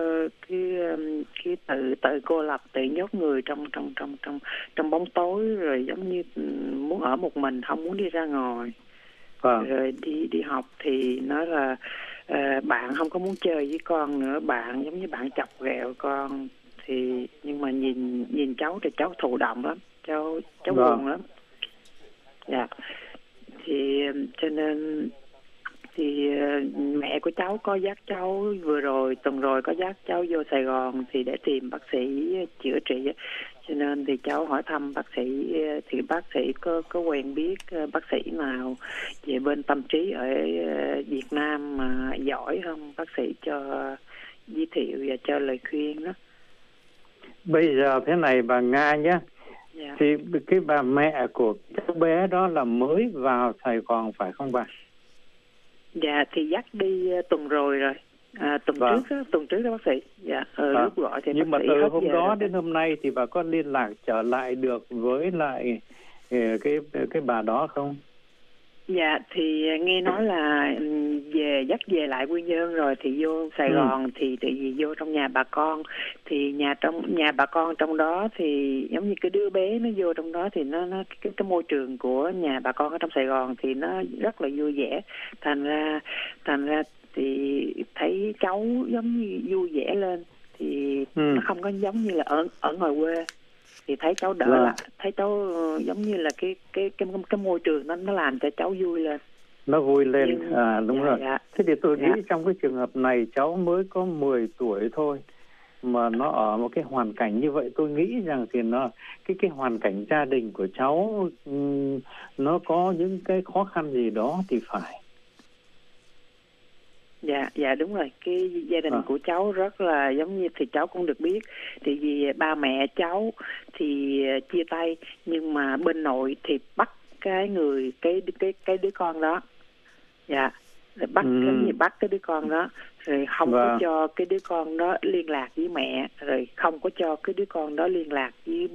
cứ tự cô lập, tự nhốt người trong bóng tối, rồi giống như muốn ở một mình, không muốn đi ra ngoài. Vâng. Rồi đi học thì nói là bạn không có muốn chơi với con nữa, bạn giống như bạn chọc ghẹo con. Thì nhưng mà nhìn cháu thì cháu thụ động lắm, cháu buồn lắm. Dạ. Thì cho nên thì mẹ của cháu có dắt cháu tuần rồi có dắt cháu vô Sài Gòn thì để tìm bác sĩ chữa trị, cho nên thì cháu hỏi thăm bác sĩ thì bác sĩ có quen biết bác sĩ nào về bên tâm trí ở Việt Nam mà giỏi không, bác sĩ cho giới thiệu và cho lời khuyên đó. Bây giờ thế này bà Nga nhé. Dạ. Thì cái bà mẹ của cháu bé đó là mới vào Sài Gòn phải không bà? Dạ thì dắt đi tuần rồi. Tuần trước đó bác sĩ. Dạ, lúc gọi thì nhưng bác mà sĩ từ hôm đó rồi. đến hôm nay thì bà có liên lạc trở lại được với lại cái bà đó không? Dạ thì nghe nói là dắt về lại Quy Nhơn rồi thì vô Sài Gòn thì tại vì vô trong nhà bà con thì nhà bà con trong đó thì giống như cái đứa bé nó vô trong đó thì nó cái môi trường của nhà bà con ở trong Sài Gòn thì nó rất là vui vẻ, thành ra thì thấy cháu giống như vui vẻ lên thì nó không có giống như là ở ngoài quê. Thì thấy cháu đỡ lại, thấy cháu giống như là cái môi trường nó làm cho cháu vui lên. Nó vui lên, đúng rồi. Dạ. Thế thì tôi nghĩ trong cái trường hợp này cháu mới có 10 tuổi thôi mà nó ở một cái hoàn cảnh như vậy, tôi nghĩ rằng thì nó cái hoàn cảnh gia đình của cháu nó có những cái khó khăn gì đó thì phải. Dạ đúng rồi, cái gia đình của cháu rất là giống như thì cháu cũng được biết, thì vì ba mẹ cháu thì chia tay nhưng mà bên nội thì bắt cái đứa con đó, dạ, rồi bắt cái đứa con đó, rồi không có cho cái đứa con đó liên lạc với mẹ, rồi không có cho cái đứa con đó liên lạc với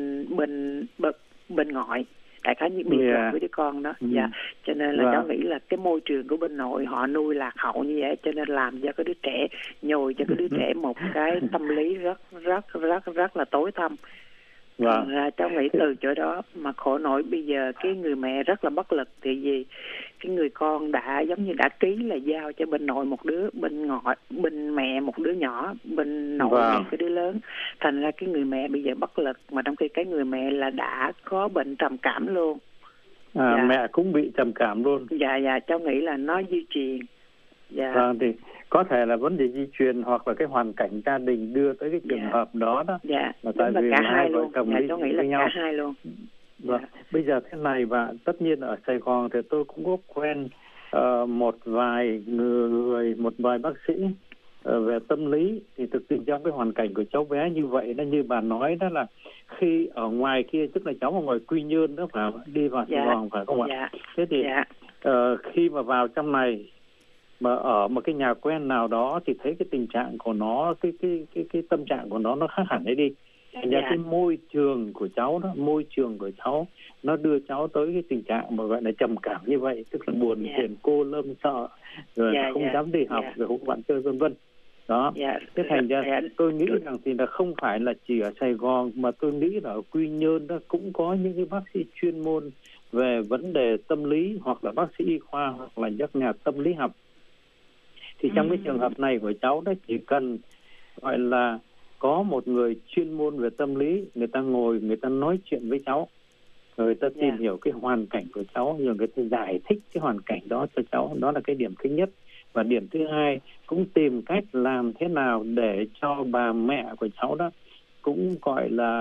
bên ngoại. Đại khái như biệt lập với đứa con đó. Dạ. Cho nên là cháu nghĩ là cái môi trường của bên nội họ nuôi lạc hậu như vậy, cho nên làm cho cái đứa trẻ, nhồi cho cái đứa trẻ một cái tâm lý rất là tối tăm. Ra cháu nghĩ từ chỗ đó mà khổ nổi bây giờ cái người mẹ rất là bất lực, thì vì cái người con đã giống như đã ký là giao cho bên nội một đứa, bên mẹ một đứa nhỏ, bên nội mẹ cái đứa lớn, thành ra cái người mẹ bây giờ bất lực, mà trong khi cái người mẹ là đã có bệnh trầm cảm luôn. Mẹ cũng bị trầm cảm luôn. Dạ cháu nghĩ là nó di truyền. Thì có thể là vấn đề di truyền hoặc là cái hoàn cảnh gia đình đưa tới cái trường hợp đó đó. Là tại vì cả hai luôn. Cháu nghĩ là cả hai luôn. Bây giờ thế này, và tất nhiên ở Sài Gòn thì tôi cũng có quen một vài bác sĩ về tâm lý. Thì thực tình trong cái hoàn cảnh của cháu bé như vậy đó, như bà nói đó, là khi ở ngoài kia, tức là cháu ở ngoài Quy Nhơn đó, phải đi vào Sài Gòn phải không ạ? Thế thì khi mà vào trong này mà ở một cái nhà quen nào đó thì thấy cái tình trạng của nó, cái tâm trạng của nó khác hẳn đấy đi. Thành ra cái môi trường của cháu nó đưa cháu tới cái tình trạng mà gọi là trầm cảm như vậy, tức là buồn phiền, cô lâm, sợ, rồi không dám đi học, rồi không bạn chơi vân vân. Đó. Thế thành ra tôi nghĩ rằng thì là không phải là chỉ ở Sài Gòn, mà tôi nghĩ là ở Quy Nhơn đó cũng có những cái bác sĩ chuyên môn về vấn đề tâm lý, hoặc là bác sĩ y khoa, hoặc là các nhà tâm lý học. Thì trong cái trường hợp này của cháu đó, chỉ cần gọi là có một người chuyên môn về tâm lý, người ta ngồi, người ta nói chuyện với cháu, người ta tìm hiểu cái hoàn cảnh của cháu, rồi người ta giải thích cái hoàn cảnh đó cho cháu. Đó là cái điểm thứ nhất. Và điểm thứ hai, cũng tìm cách làm thế nào để cho bà mẹ của cháu đó cũng gọi là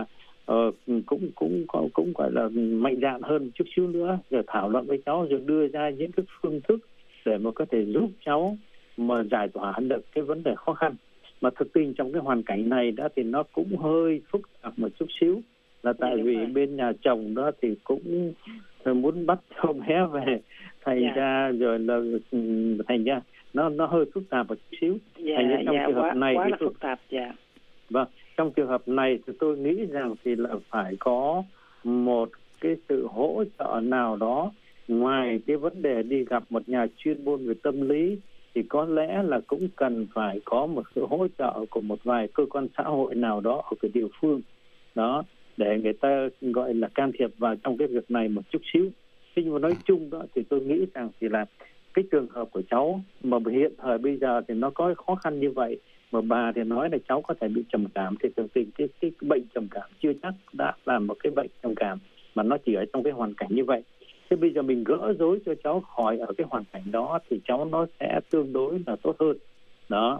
cũng gọi là mạnh dạn hơn chút xíu nữa, rồi thảo luận với cháu, rồi đưa ra những cái phương thức để mà có thể giúp cháu mà giải tỏa được cái vấn đề khó khăn. Mà thực tình trong cái hoàn cảnh này đó thì nó cũng hơi phức tạp một chút xíu, là tại vì bên nhà chồng đó thì cũng muốn bắt cháu bé về, thành ra rồi là thành ra nó hơi phức tạp một chút xíu. Thành ra trong trường hợp này quá thì là phức tạp. Vâng, trong trường hợp này thì tôi nghĩ rằng thì là phải có một cái sự hỗ trợ nào đó, ngoài cái vấn đề đi gặp một nhà chuyên môn về tâm lý, thì có lẽ là cũng cần phải có một sự hỗ trợ của một vài cơ quan xã hội nào đó ở cái địa phương đó, để người ta gọi là can thiệp vào trong cái việc này một chút xíu. Thế nhưng mà nói chung đó thì tôi nghĩ rằng thì là cái trường hợp của cháu mà hiện thời bây giờ thì nó có khó khăn như vậy, mà bà thì nói là cháu có thể bị trầm cảm, thì thực tình cái bệnh trầm cảm chưa chắc đã là một cái bệnh trầm cảm, mà nó chỉ ở trong cái hoàn cảnh như vậy. Thế bây giờ mình gỡ rối cho cháu khỏi ở cái hoàn cảnh đó thì cháu nó sẽ tương đối là tốt hơn. Đó.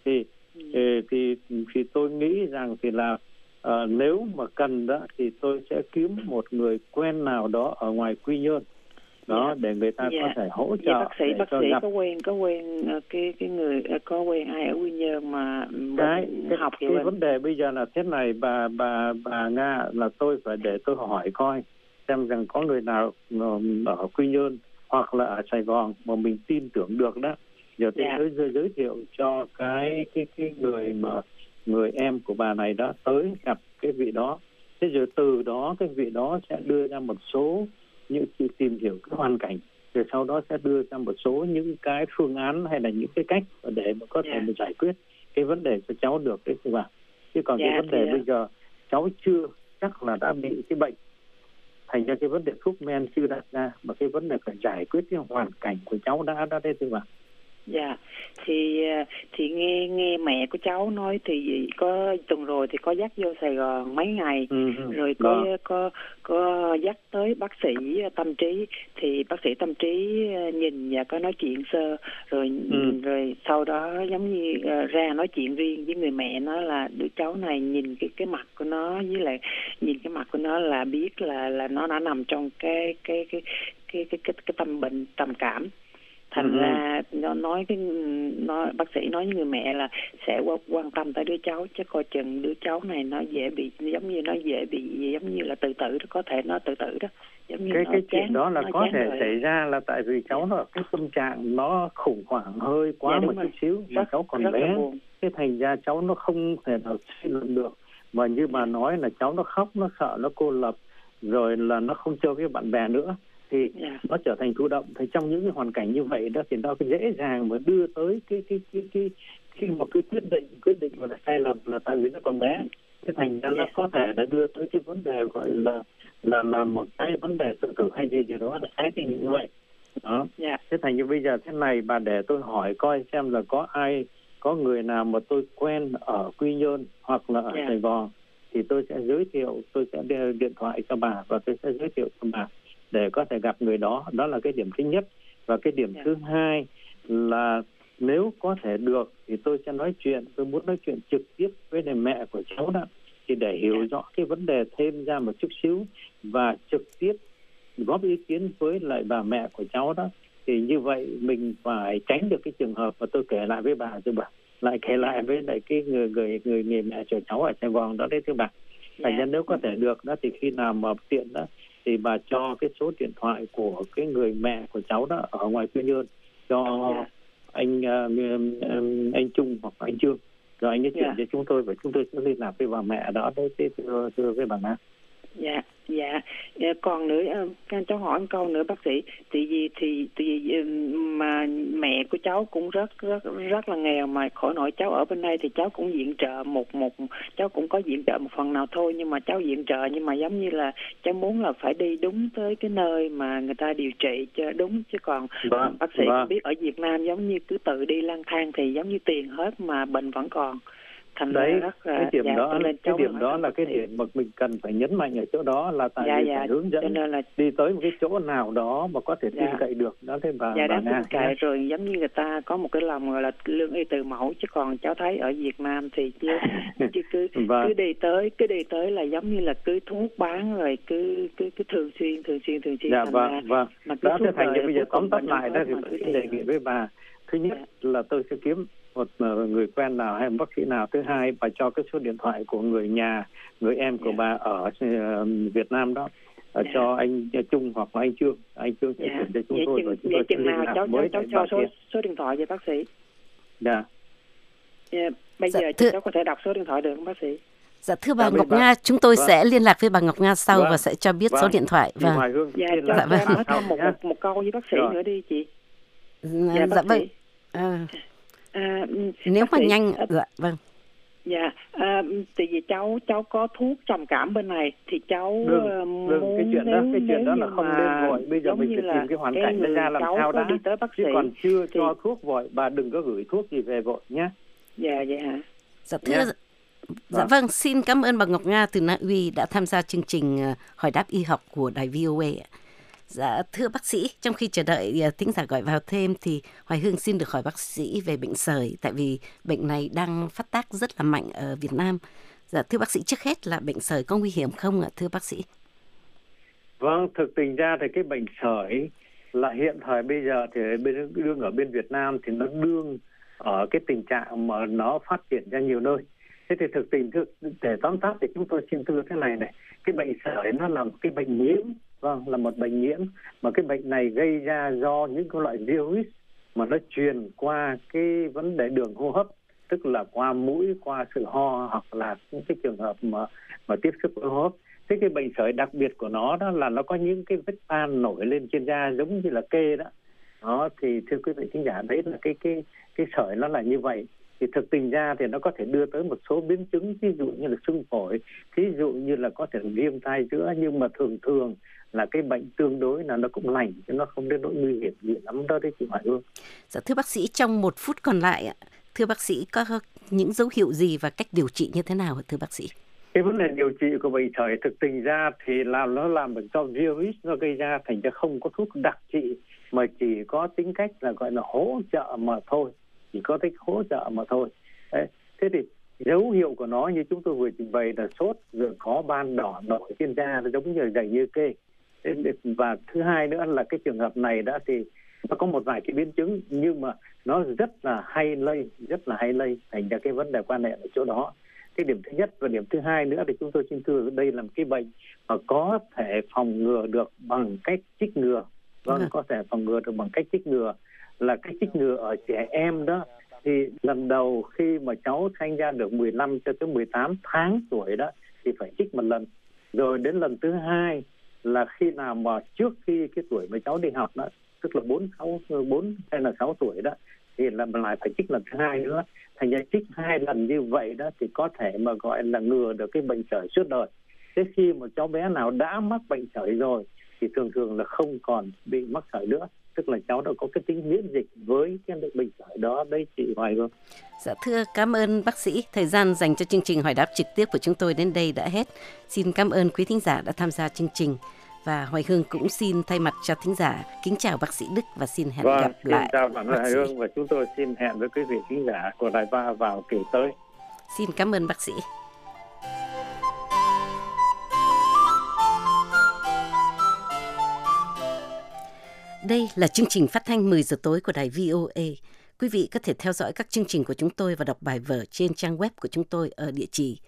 Thì tôi nghĩ rằng thì là nếu mà cần đó thì tôi sẽ kiếm một người quen nào đó ở ngoài Quy Nhơn đó để người ta có thể hỗ trợ. Bác sĩ có quen cái người có quen ai ở Quy Nhơn mà học cái vấn đề bây giờ là thế này, bà Nga, là tôi phải để tôi hỏi coi xem rằng có người nào ở Quy Nhơn hoặc là ở Sài Gòn mà mình tin tưởng được đó. Giờ tôi giới thiệu cho cái người em của bà này đó tới gặp cái vị đó. Thế rồi từ đó cái vị đó sẽ đưa ra một số những tìm hiểu cái hoàn cảnh, rồi sau đó sẽ đưa ra một số những cái phương án hay là những cái cách để mà có thể giải quyết cái vấn đề cho cháu được đấy thưa bà. Chứ còn cái vấn đề bây giờ cháu chưa chắc là đã bị cái bệnh, thành ra cái vấn đề thuốc men chưa đặt ra, mà cái vấn đề phải giải quyết cái hoàn cảnh của cháu đã đây thưa bà. Dạ, thì nghe mẹ của cháu nói thì có tuần rồi thì có dắt vô Sài Gòn mấy ngày, rồi có dắt tới bác sĩ tâm trí, thì bác sĩ tâm trí nhìn và có nói chuyện sơ, rồi sau đó giống như ra nói chuyện riêng với người mẹ, nó là đứa cháu này nhìn cái mặt của nó, với lại nhìn cái mặt của nó là biết là nó đã nằm trong cái tâm bệnh trầm cảm. Thành ra bác sĩ nói với người mẹ là sẽ quan tâm tới đứa cháu, chứ coi chừng đứa cháu này nó dễ bị giống như là tự tử đó, có thể nó tự tử đó. Giống như cái chuyện đó là có thể xảy ra là tại vì cháu nó cái tâm trạng nó khủng hoảng hơi quá một chút xíu, mà cháu còn bé, cái thành ra cháu nó không thể nào suy luận được, mà như bà nói là cháu nó khóc, nó sợ, nó cô lập, rồi là nó không chơi với bạn bè nữa, thì nó trở thành thụ động. Thì trong những cái hoàn cảnh như vậy đó thì nó dễ dàng mà đưa tới cái một cái quyết định gọi là sai lầm, là tại vì nó còn bé, cái thành ra nó có thể là đưa tới cái vấn đề gọi là một cái vấn đề tự tử hay gì đó, là cái tình như vậy đó. Thế thành như bây giờ thế này, bà để tôi hỏi coi xem là có người nào mà tôi quen ở Quy Nhơn hoặc là ở Sài Gòn, thì tôi sẽ giới thiệu, tôi sẽ điện thoại cho bà và tôi sẽ giới thiệu cho bà để có thể gặp người đó. Đó là cái điểm thứ nhất. Và cái điểm thứ hai là nếu có thể được thì tôi sẽ tôi muốn nói chuyện trực tiếp với mẹ của cháu đó, thì để hiểu rõ cái vấn đề thêm ra một chút xíu và trực tiếp góp ý kiến với lại bà mẹ của cháu đó. Thì như vậy mình phải tránh được cái trường hợp mà tôi kể lại với bà, thưa bà, lại kể lại với lại cái người mẹ của cháu ở Sài Gòn đó đấy thưa bà. Thành ra nếu có thể được đó thì khi nào mà tiện đó thì bà cho cái số điện thoại của cái người mẹ của cháu đó ở ngoài Quy Nhơn cho anh Trung hoặc anh Trương, rồi anh ấy chuyển cho chúng tôi và chúng tôi sẽ liên lạc với bà mẹ đó đấy thưa với bà Nga. Dạ. Còn nữa, cháu hỏi một câu nữa bác sĩ, thì mà mẹ của cháu cũng rất là nghèo, mà khỏi nổi cháu ở bên đây thì cháu cũng viện trợ cháu cũng có viện trợ một phần nào thôi, nhưng mà cháu viện trợ nhưng mà giống như là cháu muốn là phải đi đúng tới cái nơi mà người ta điều trị cho đúng, chứ còn bác sĩ biết ở Việt Nam giống như cứ tự đi lang thang thì giống như tiền hết mà bệnh vẫn còn. Đấy, cái điểm đó là cái điểm mà mình cần phải nhấn mạnh ở chỗ đó, là tại vì phải hướng dẫn đi tới một cái chỗ nào đó mà có thể tin cậy được đó. Thế bà đáng tin cậy rồi, giống như người ta có một cái lòng gọi là lương y từ mẫu, chứ còn cháu thấy ở Việt Nam thì cứ đi tới là giống như là cứ thuốc bán rồi cứ thường xuyên. Đó thế thành như bây giờ tóm tắt lại đó thì tôi đề nghị với bà, thứ nhất là tôi sẽ kiếm một người quen nào hay một bác sĩ nào. Thứ hai, bà cho cái số điện thoại của người em của bà ở Việt Nam đó, cho anh Trung hoặc là anh Trương. Anh Trương sẽ chuyển cho chúng tôi và chúng tôi sẽ liên lạc với cháu cho số điện thoại cho bác sĩ. Bây giờ cháu có thể đọc số điện thoại được không bác sĩ? Dạ thưa bà Ngọc Nga, chúng tôi sẽ liên lạc với bà Ngọc Nga sau và sẽ cho biết số điện thoại. Cho nói thêm một câu với bác sĩ nữa đi chị. Dạ vâng. Nếu mà nhanh, vâng. Tại vì cháu có thuốc trầm cảm bên này thì cháu muốn cái chuyện đó là không nên vội. Bây giờ mình phải tìm cái hoàn cảnh ra làm sao đã, chứ còn chưa cho thuốc vội, bà đừng có gửi thuốc gì về vội nhé. Vậy hả? Dạ vâng, xin cảm ơn bà Ngọc Nga từ Na Uy đã tham gia chương trình Hỏi đáp y học của đài VOA. Dạ, thưa bác sĩ, trong khi chờ đợi thính giả gọi vào thêm thì Hoài Hương xin được hỏi bác sĩ về bệnh sởi, tại vì bệnh này đang phát tác rất là mạnh ở Việt Nam. Dạ, thưa bác sĩ, trước hết là bệnh sởi có nguy hiểm không ạ, thưa bác sĩ? Vâng, thực tình ra thì cái bệnh sởi là hiện thời bây giờ thì đương ở bên Việt Nam thì nó đương ở cái tình trạng mà nó phát triển ra nhiều nơi. Thế thì thực tình để tóm tắt thì chúng tôi xin thưa thế này, cái bệnh sởi nó là một cái bệnh nhiễm, vâng, là một bệnh nhiễm mà cái bệnh này gây ra do những cái loại virus mà nó truyền qua cái vấn đề đường hô hấp, tức là qua mũi, qua sự ho hoặc là những cái trường hợp mà tiếp xúc với hô hấp. Thế cái bệnh sởi đặc biệt của nó đó là nó có những cái vết ban nổi lên trên da giống như là kê đó. Đó thì thưa quý vị khán giả, đấy là cái sởi nó là như vậy. Thì thực tình ra thì nó có thể đưa tới một số biến chứng, ví dụ như là sưng phổi, ví dụ như là có thể viêm tai giữa, nhưng mà thường là cái bệnh tương đối là nó cũng lành, chứ nó không đến nỗi nguy hiểm gì lắm đó đấy chị Hoài Hương. Dạ, thưa bác sĩ, trong 1 phút còn lại, thưa bác sĩ có những dấu hiệu gì và cách điều trị như thế nào thưa bác sĩ? Cái vấn đề điều trị của bệnh sởi thực tình ra thì nó làm do virus nó gây ra, thành ra không có thuốc đặc trị mà chỉ có tính cách là gọi là hỗ trợ mà thôi, chỉ có thích hỗ trợ mà thôi. Đấy. Thế thì dấu hiệu của nó như chúng tôi vừa trình bày là sốt, rồi có ban đỏ nổi trên da, nó giống như dày như kê. Và thứ hai nữa là cái trường hợp này đã thì nó có một vài cái biến chứng nhưng mà nó rất là hay lây, thành ra cái vấn đề quan hệ ở chỗ đó. Cái điểm thứ nhất và điểm thứ hai nữa thì chúng tôi xin thưa đây là một cái bệnh mà có thể phòng ngừa được bằng cách chích ngừa. Vâng, có thể phòng ngừa được bằng cách chích ngừa, là cách chích ngừa ở trẻ em đó. Thì lần đầu khi mà cháu sinh ra được 15 cho tới 18 tháng tuổi đó thì phải chích một lần. Rồi đến lần thứ hai là khi nào mà trước khi cái tuổi mà cháu đi học đó, tức là 4 hay là 6 tuổi đó, thì là lại phải chích lần thứ hai nữa. Thành ra chích 2 lần như vậy đó thì có thể mà gọi là ngừa được cái bệnh sởi suốt đời. Thế khi một cháu bé nào đã mắc bệnh sởi rồi thì thường là không còn bị mắc sởi nữa, tức là cháu đã có cái tính miễn dịch với cái bệnh sởi đó đấy chị Hoài Hương. Dạ, thưa cảm ơn bác sĩ, thời gian dành cho chương trình hỏi đáp trực tiếp của chúng tôi đến đây đã hết. Xin cảm ơn quý thính giả đã tham gia chương trình. Và Hoài Hương cũng xin thay mặt cho thính giả kính chào bác sĩ Đức và xin hẹn gặp lại. Xin chào bạn Hoài Hương và chúng tôi xin hẹn với quý vị thính giả của Đài Ba vào kỳ tới. Xin cảm ơn bác sĩ. Đây là chương trình phát thanh 10 giờ tối của đài VOA. Quý vị có thể theo dõi các chương trình của chúng tôi và đọc bài vở trên trang web của chúng tôi ở địa chỉ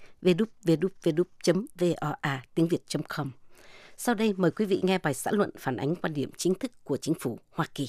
www.voa.tiếng.com. Sau đây mời quý vị nghe bài xã luận phản ánh quan điểm chính thức của chính phủ Hoa Kỳ.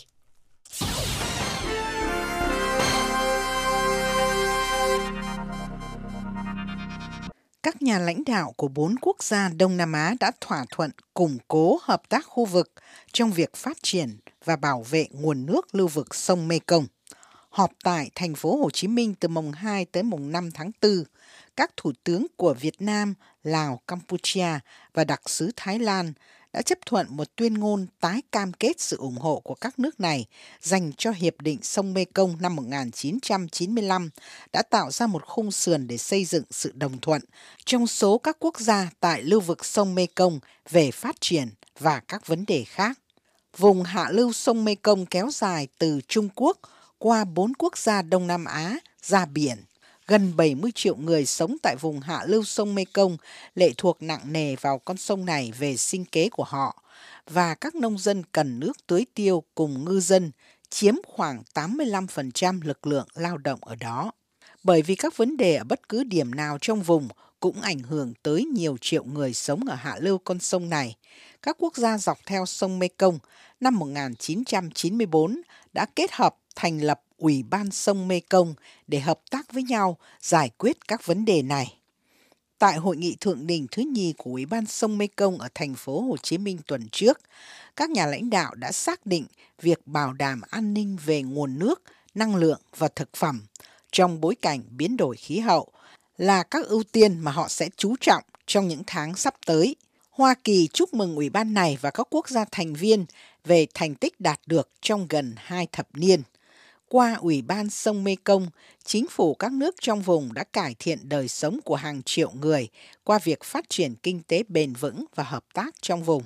Các nhà lãnh đạo của 4 quốc gia Đông Nam Á đã thỏa thuận củng cố hợp tác khu vực trong việc phát triển và bảo vệ nguồn nước lưu vực sông Mekong. Họp tại thành phố Hồ Chí Minh từ mùng 2 tới mùng 5 tháng 4, các thủ tướng của Việt Nam, Lào, Campuchia và đặc sứ Thái Lan đã chấp thuận một tuyên ngôn tái cam kết sự ủng hộ của các nước này dành cho Hiệp định sông Mekong năm 1995 đã tạo ra một khung sườn để xây dựng sự đồng thuận trong số các quốc gia tại lưu vực sông Mekong về phát triển và các vấn đề khác. Vùng hạ lưu sông Mekong kéo dài từ Trung Quốc qua 4 quốc gia Đông Nam Á ra biển. Gần 70 triệu người sống tại vùng hạ lưu sông Mekong lệ thuộc nặng nề vào con sông này về sinh kế của họ, và các nông dân cần nước tưới tiêu cùng ngư dân chiếm khoảng 85% lực lượng lao động ở đó. Bởi vì các vấn đề ở bất cứ điểm nào trong vùng cũng ảnh hưởng tới nhiều triệu người sống ở hạ lưu con sông này, các quốc gia dọc theo sông Mekong năm 1994 đã kết hợp thành lập Ủy ban sông Mekong để hợp tác với nhau giải quyết các vấn đề này. Tại hội nghị thượng đỉnh thứ nhì của Ủy ban sông Mekong ở thành phố Hồ Chí Minh tuần trước, các nhà lãnh đạo đã xác định việc bảo đảm an ninh về nguồn nước, năng lượng và thực phẩm trong bối cảnh biến đổi khí hậu là các ưu tiên mà họ sẽ chú trọng trong những tháng sắp tới. Hoa Kỳ chúc mừng Ủy ban này và các quốc gia thành viên về thành tích đạt được trong gần 2 thập niên. Qua Ủy ban sông Mekong, chính phủ các nước trong vùng đã cải thiện đời sống của hàng triệu người qua việc phát triển kinh tế bền vững và hợp tác trong vùng.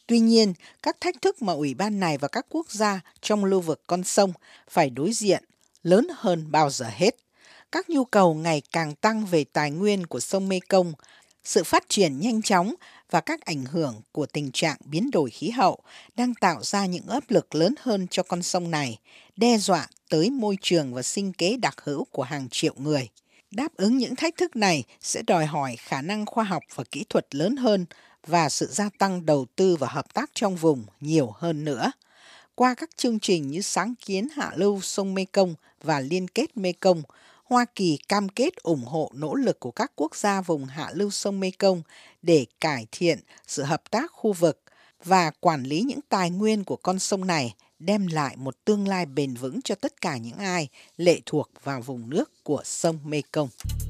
Tuy nhiên, các thách thức mà ủy ban này và các quốc gia trong lưu vực con sông phải đối diện lớn hơn bao giờ hết. Các nhu cầu ngày càng tăng về tài nguyên của sông Mekong, sự phát triển nhanh chóng và các ảnh hưởng của tình trạng biến đổi khí hậu đang tạo ra những áp lực lớn hơn cho con sông này, đe dọa tới môi trường và sinh kế đặc hữu của hàng triệu người. Đáp ứng những thách thức này sẽ đòi hỏi khả năng khoa học và kỹ thuật lớn hơn và sự gia tăng đầu tư và hợp tác trong vùng nhiều hơn nữa. Qua các chương trình như sáng kiến hạ lưu sông Mekong và liên kết Mekong, Hoa Kỳ cam kết ủng hộ nỗ lực của các quốc gia vùng hạ lưu sông Mekong để cải thiện sự hợp tác khu vực và quản lý những tài nguyên của con sông này, đem lại một tương lai bền vững cho tất cả những ai lệ thuộc vào vùng nước của sông Mekong.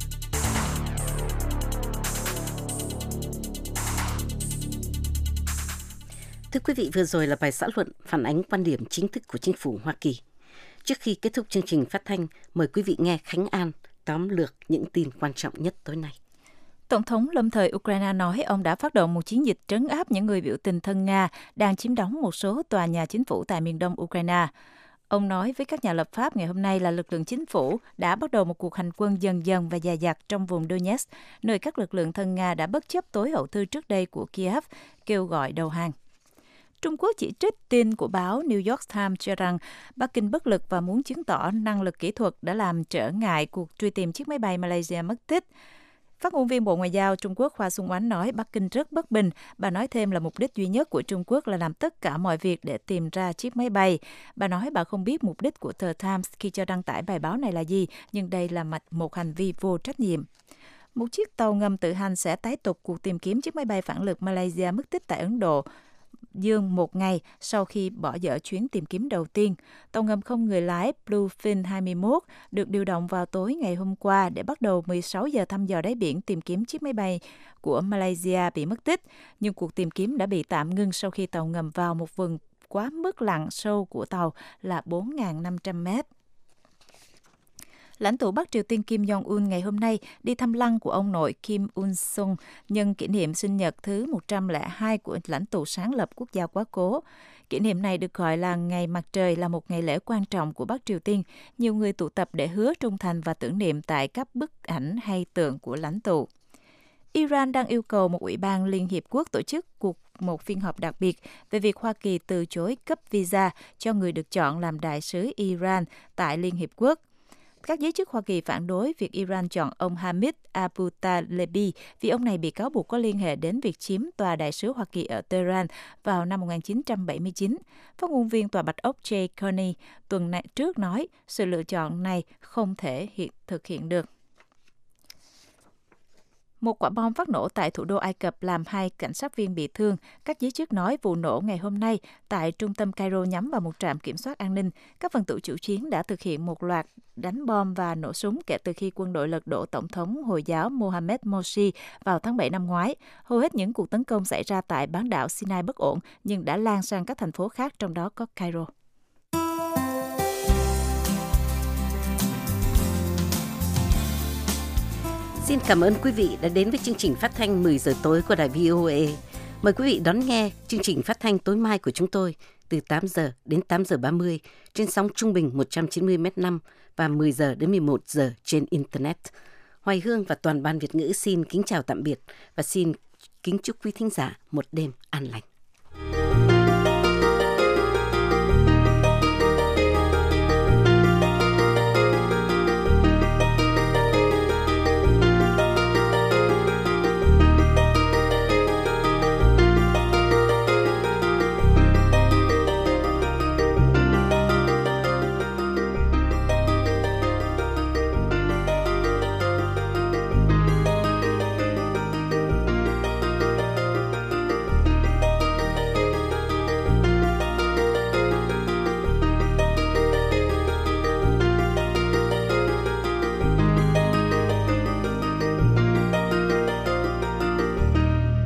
Thưa quý vị, vừa rồi là bài xã luận phản ánh quan điểm chính thức của chính phủ Hoa Kỳ. Trước khi kết thúc chương trình phát thanh, mời quý vị nghe Khánh An tóm lược những tin quan trọng nhất tối nay. Tổng thống lâm thời Ukraine nói ông đã phát động một chiến dịch trấn áp những người biểu tình thân Nga đang chiếm đóng một số tòa nhà chính phủ tại miền đông Ukraine. Ông nói với các nhà lập pháp ngày hôm nay là lực lượng chính phủ đã bắt đầu một cuộc hành quân dần dần và dày dặt trong vùng Donetsk, nơi các lực lượng thân Nga đã bất chấp tối hậu thư trước đây của Kiev kêu gọi đầu hàng. Trung Quốc chỉ trích tin của báo New York Times cho rằng Bắc Kinh bất lực và muốn chứng tỏ năng lực kỹ thuật đã làm trở ngại cuộc truy tìm chiếc máy bay Malaysia mất tích. Phát ngôn viên Bộ Ngoại giao Trung Quốc Hoa Xuân Oánh nói Bắc Kinh rất bất bình. Bà nói thêm là mục đích duy nhất của Trung Quốc là làm tất cả mọi việc để tìm ra chiếc máy bay. Bà nói bà không biết mục đích của tờ Times khi cho đăng tải bài báo này là gì, nhưng đây là một hành vi vô trách nhiệm. Một chiếc tàu ngầm tự hành sẽ tái tục cuộc tìm kiếm chiếc máy bay phản lực Malaysia mất tích tại Ấn Độ Dương một ngày sau khi bỏ dở chuyến tìm kiếm đầu tiên. Tàu ngầm không người lái Bluefin 21 được điều động vào tối ngày hôm qua để bắt đầu 16 giờ thăm dò đáy biển tìm kiếm chiếc máy bay của Malaysia bị mất tích. Nhưng cuộc tìm kiếm đã bị tạm ngưng sau khi tàu ngầm vào một vùng quá mức lặn sâu của tàu là 4.500 mét. Lãnh tụ Bắc Triều Tiên Kim Jong-un ngày hôm nay đi thăm lăng của ông nội Kim Il-sung nhân kỷ niệm sinh nhật thứ 102 của lãnh tụ sáng lập quốc gia quá cố. Kỷ niệm này được gọi là Ngày Mặt Trời, là một ngày lễ quan trọng của Bắc Triều Tiên. Nhiều người tụ tập để hứa trung thành và tưởng niệm tại các bức ảnh hay tượng của lãnh tụ. Iran đang yêu cầu một ủy ban Liên Hiệp Quốc tổ chức một phiên họp đặc biệt về việc Hoa Kỳ từ chối cấp visa cho người được chọn làm đại sứ Iran tại Liên Hiệp Quốc. Các giới chức Hoa Kỳ phản đối việc Iran chọn ông Hamid Abu-Talebi vì ông này bị cáo buộc có liên hệ đến việc chiếm tòa đại sứ Hoa Kỳ ở Tehran vào năm 1979. Phát ngôn viên Tòa Bạch Ốc Jay Carney tuần trước nói sự lựa chọn này không thể thực hiện được. Một quả bom phát nổ tại thủ đô Ai Cập làm 2 cảnh sát viên bị thương. Các giới chức nói vụ nổ ngày hôm nay tại trung tâm Cairo nhắm vào một trạm kiểm soát an ninh. Các phần tử chủ chiến đã thực hiện một loạt đánh bom và nổ súng kể từ khi quân đội lật đổ Tổng thống Hồi giáo Mohamed Morsi vào tháng 7 năm ngoái. Hầu hết những cuộc tấn công xảy ra tại bán đảo Sinai bất ổn, nhưng đã lan sang các thành phố khác, trong đó có Cairo. Xin cảm ơn quý vị đã đến với chương trình phát thanh 10 giờ tối của đài VOA. Mời quý vị đón nghe chương trình phát thanh tối mai của chúng tôi từ 8 giờ đến 8 giờ 30 trên sóng trung bình 190 m5 và 10 giờ đến 11 giờ trên Internet. Hoài Hương và toàn ban Việt ngữ xin kính chào tạm biệt và xin kính chúc quý thính giả một đêm an lành.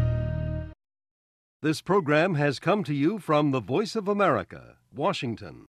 This program has come to you from the Voice of America, Washington.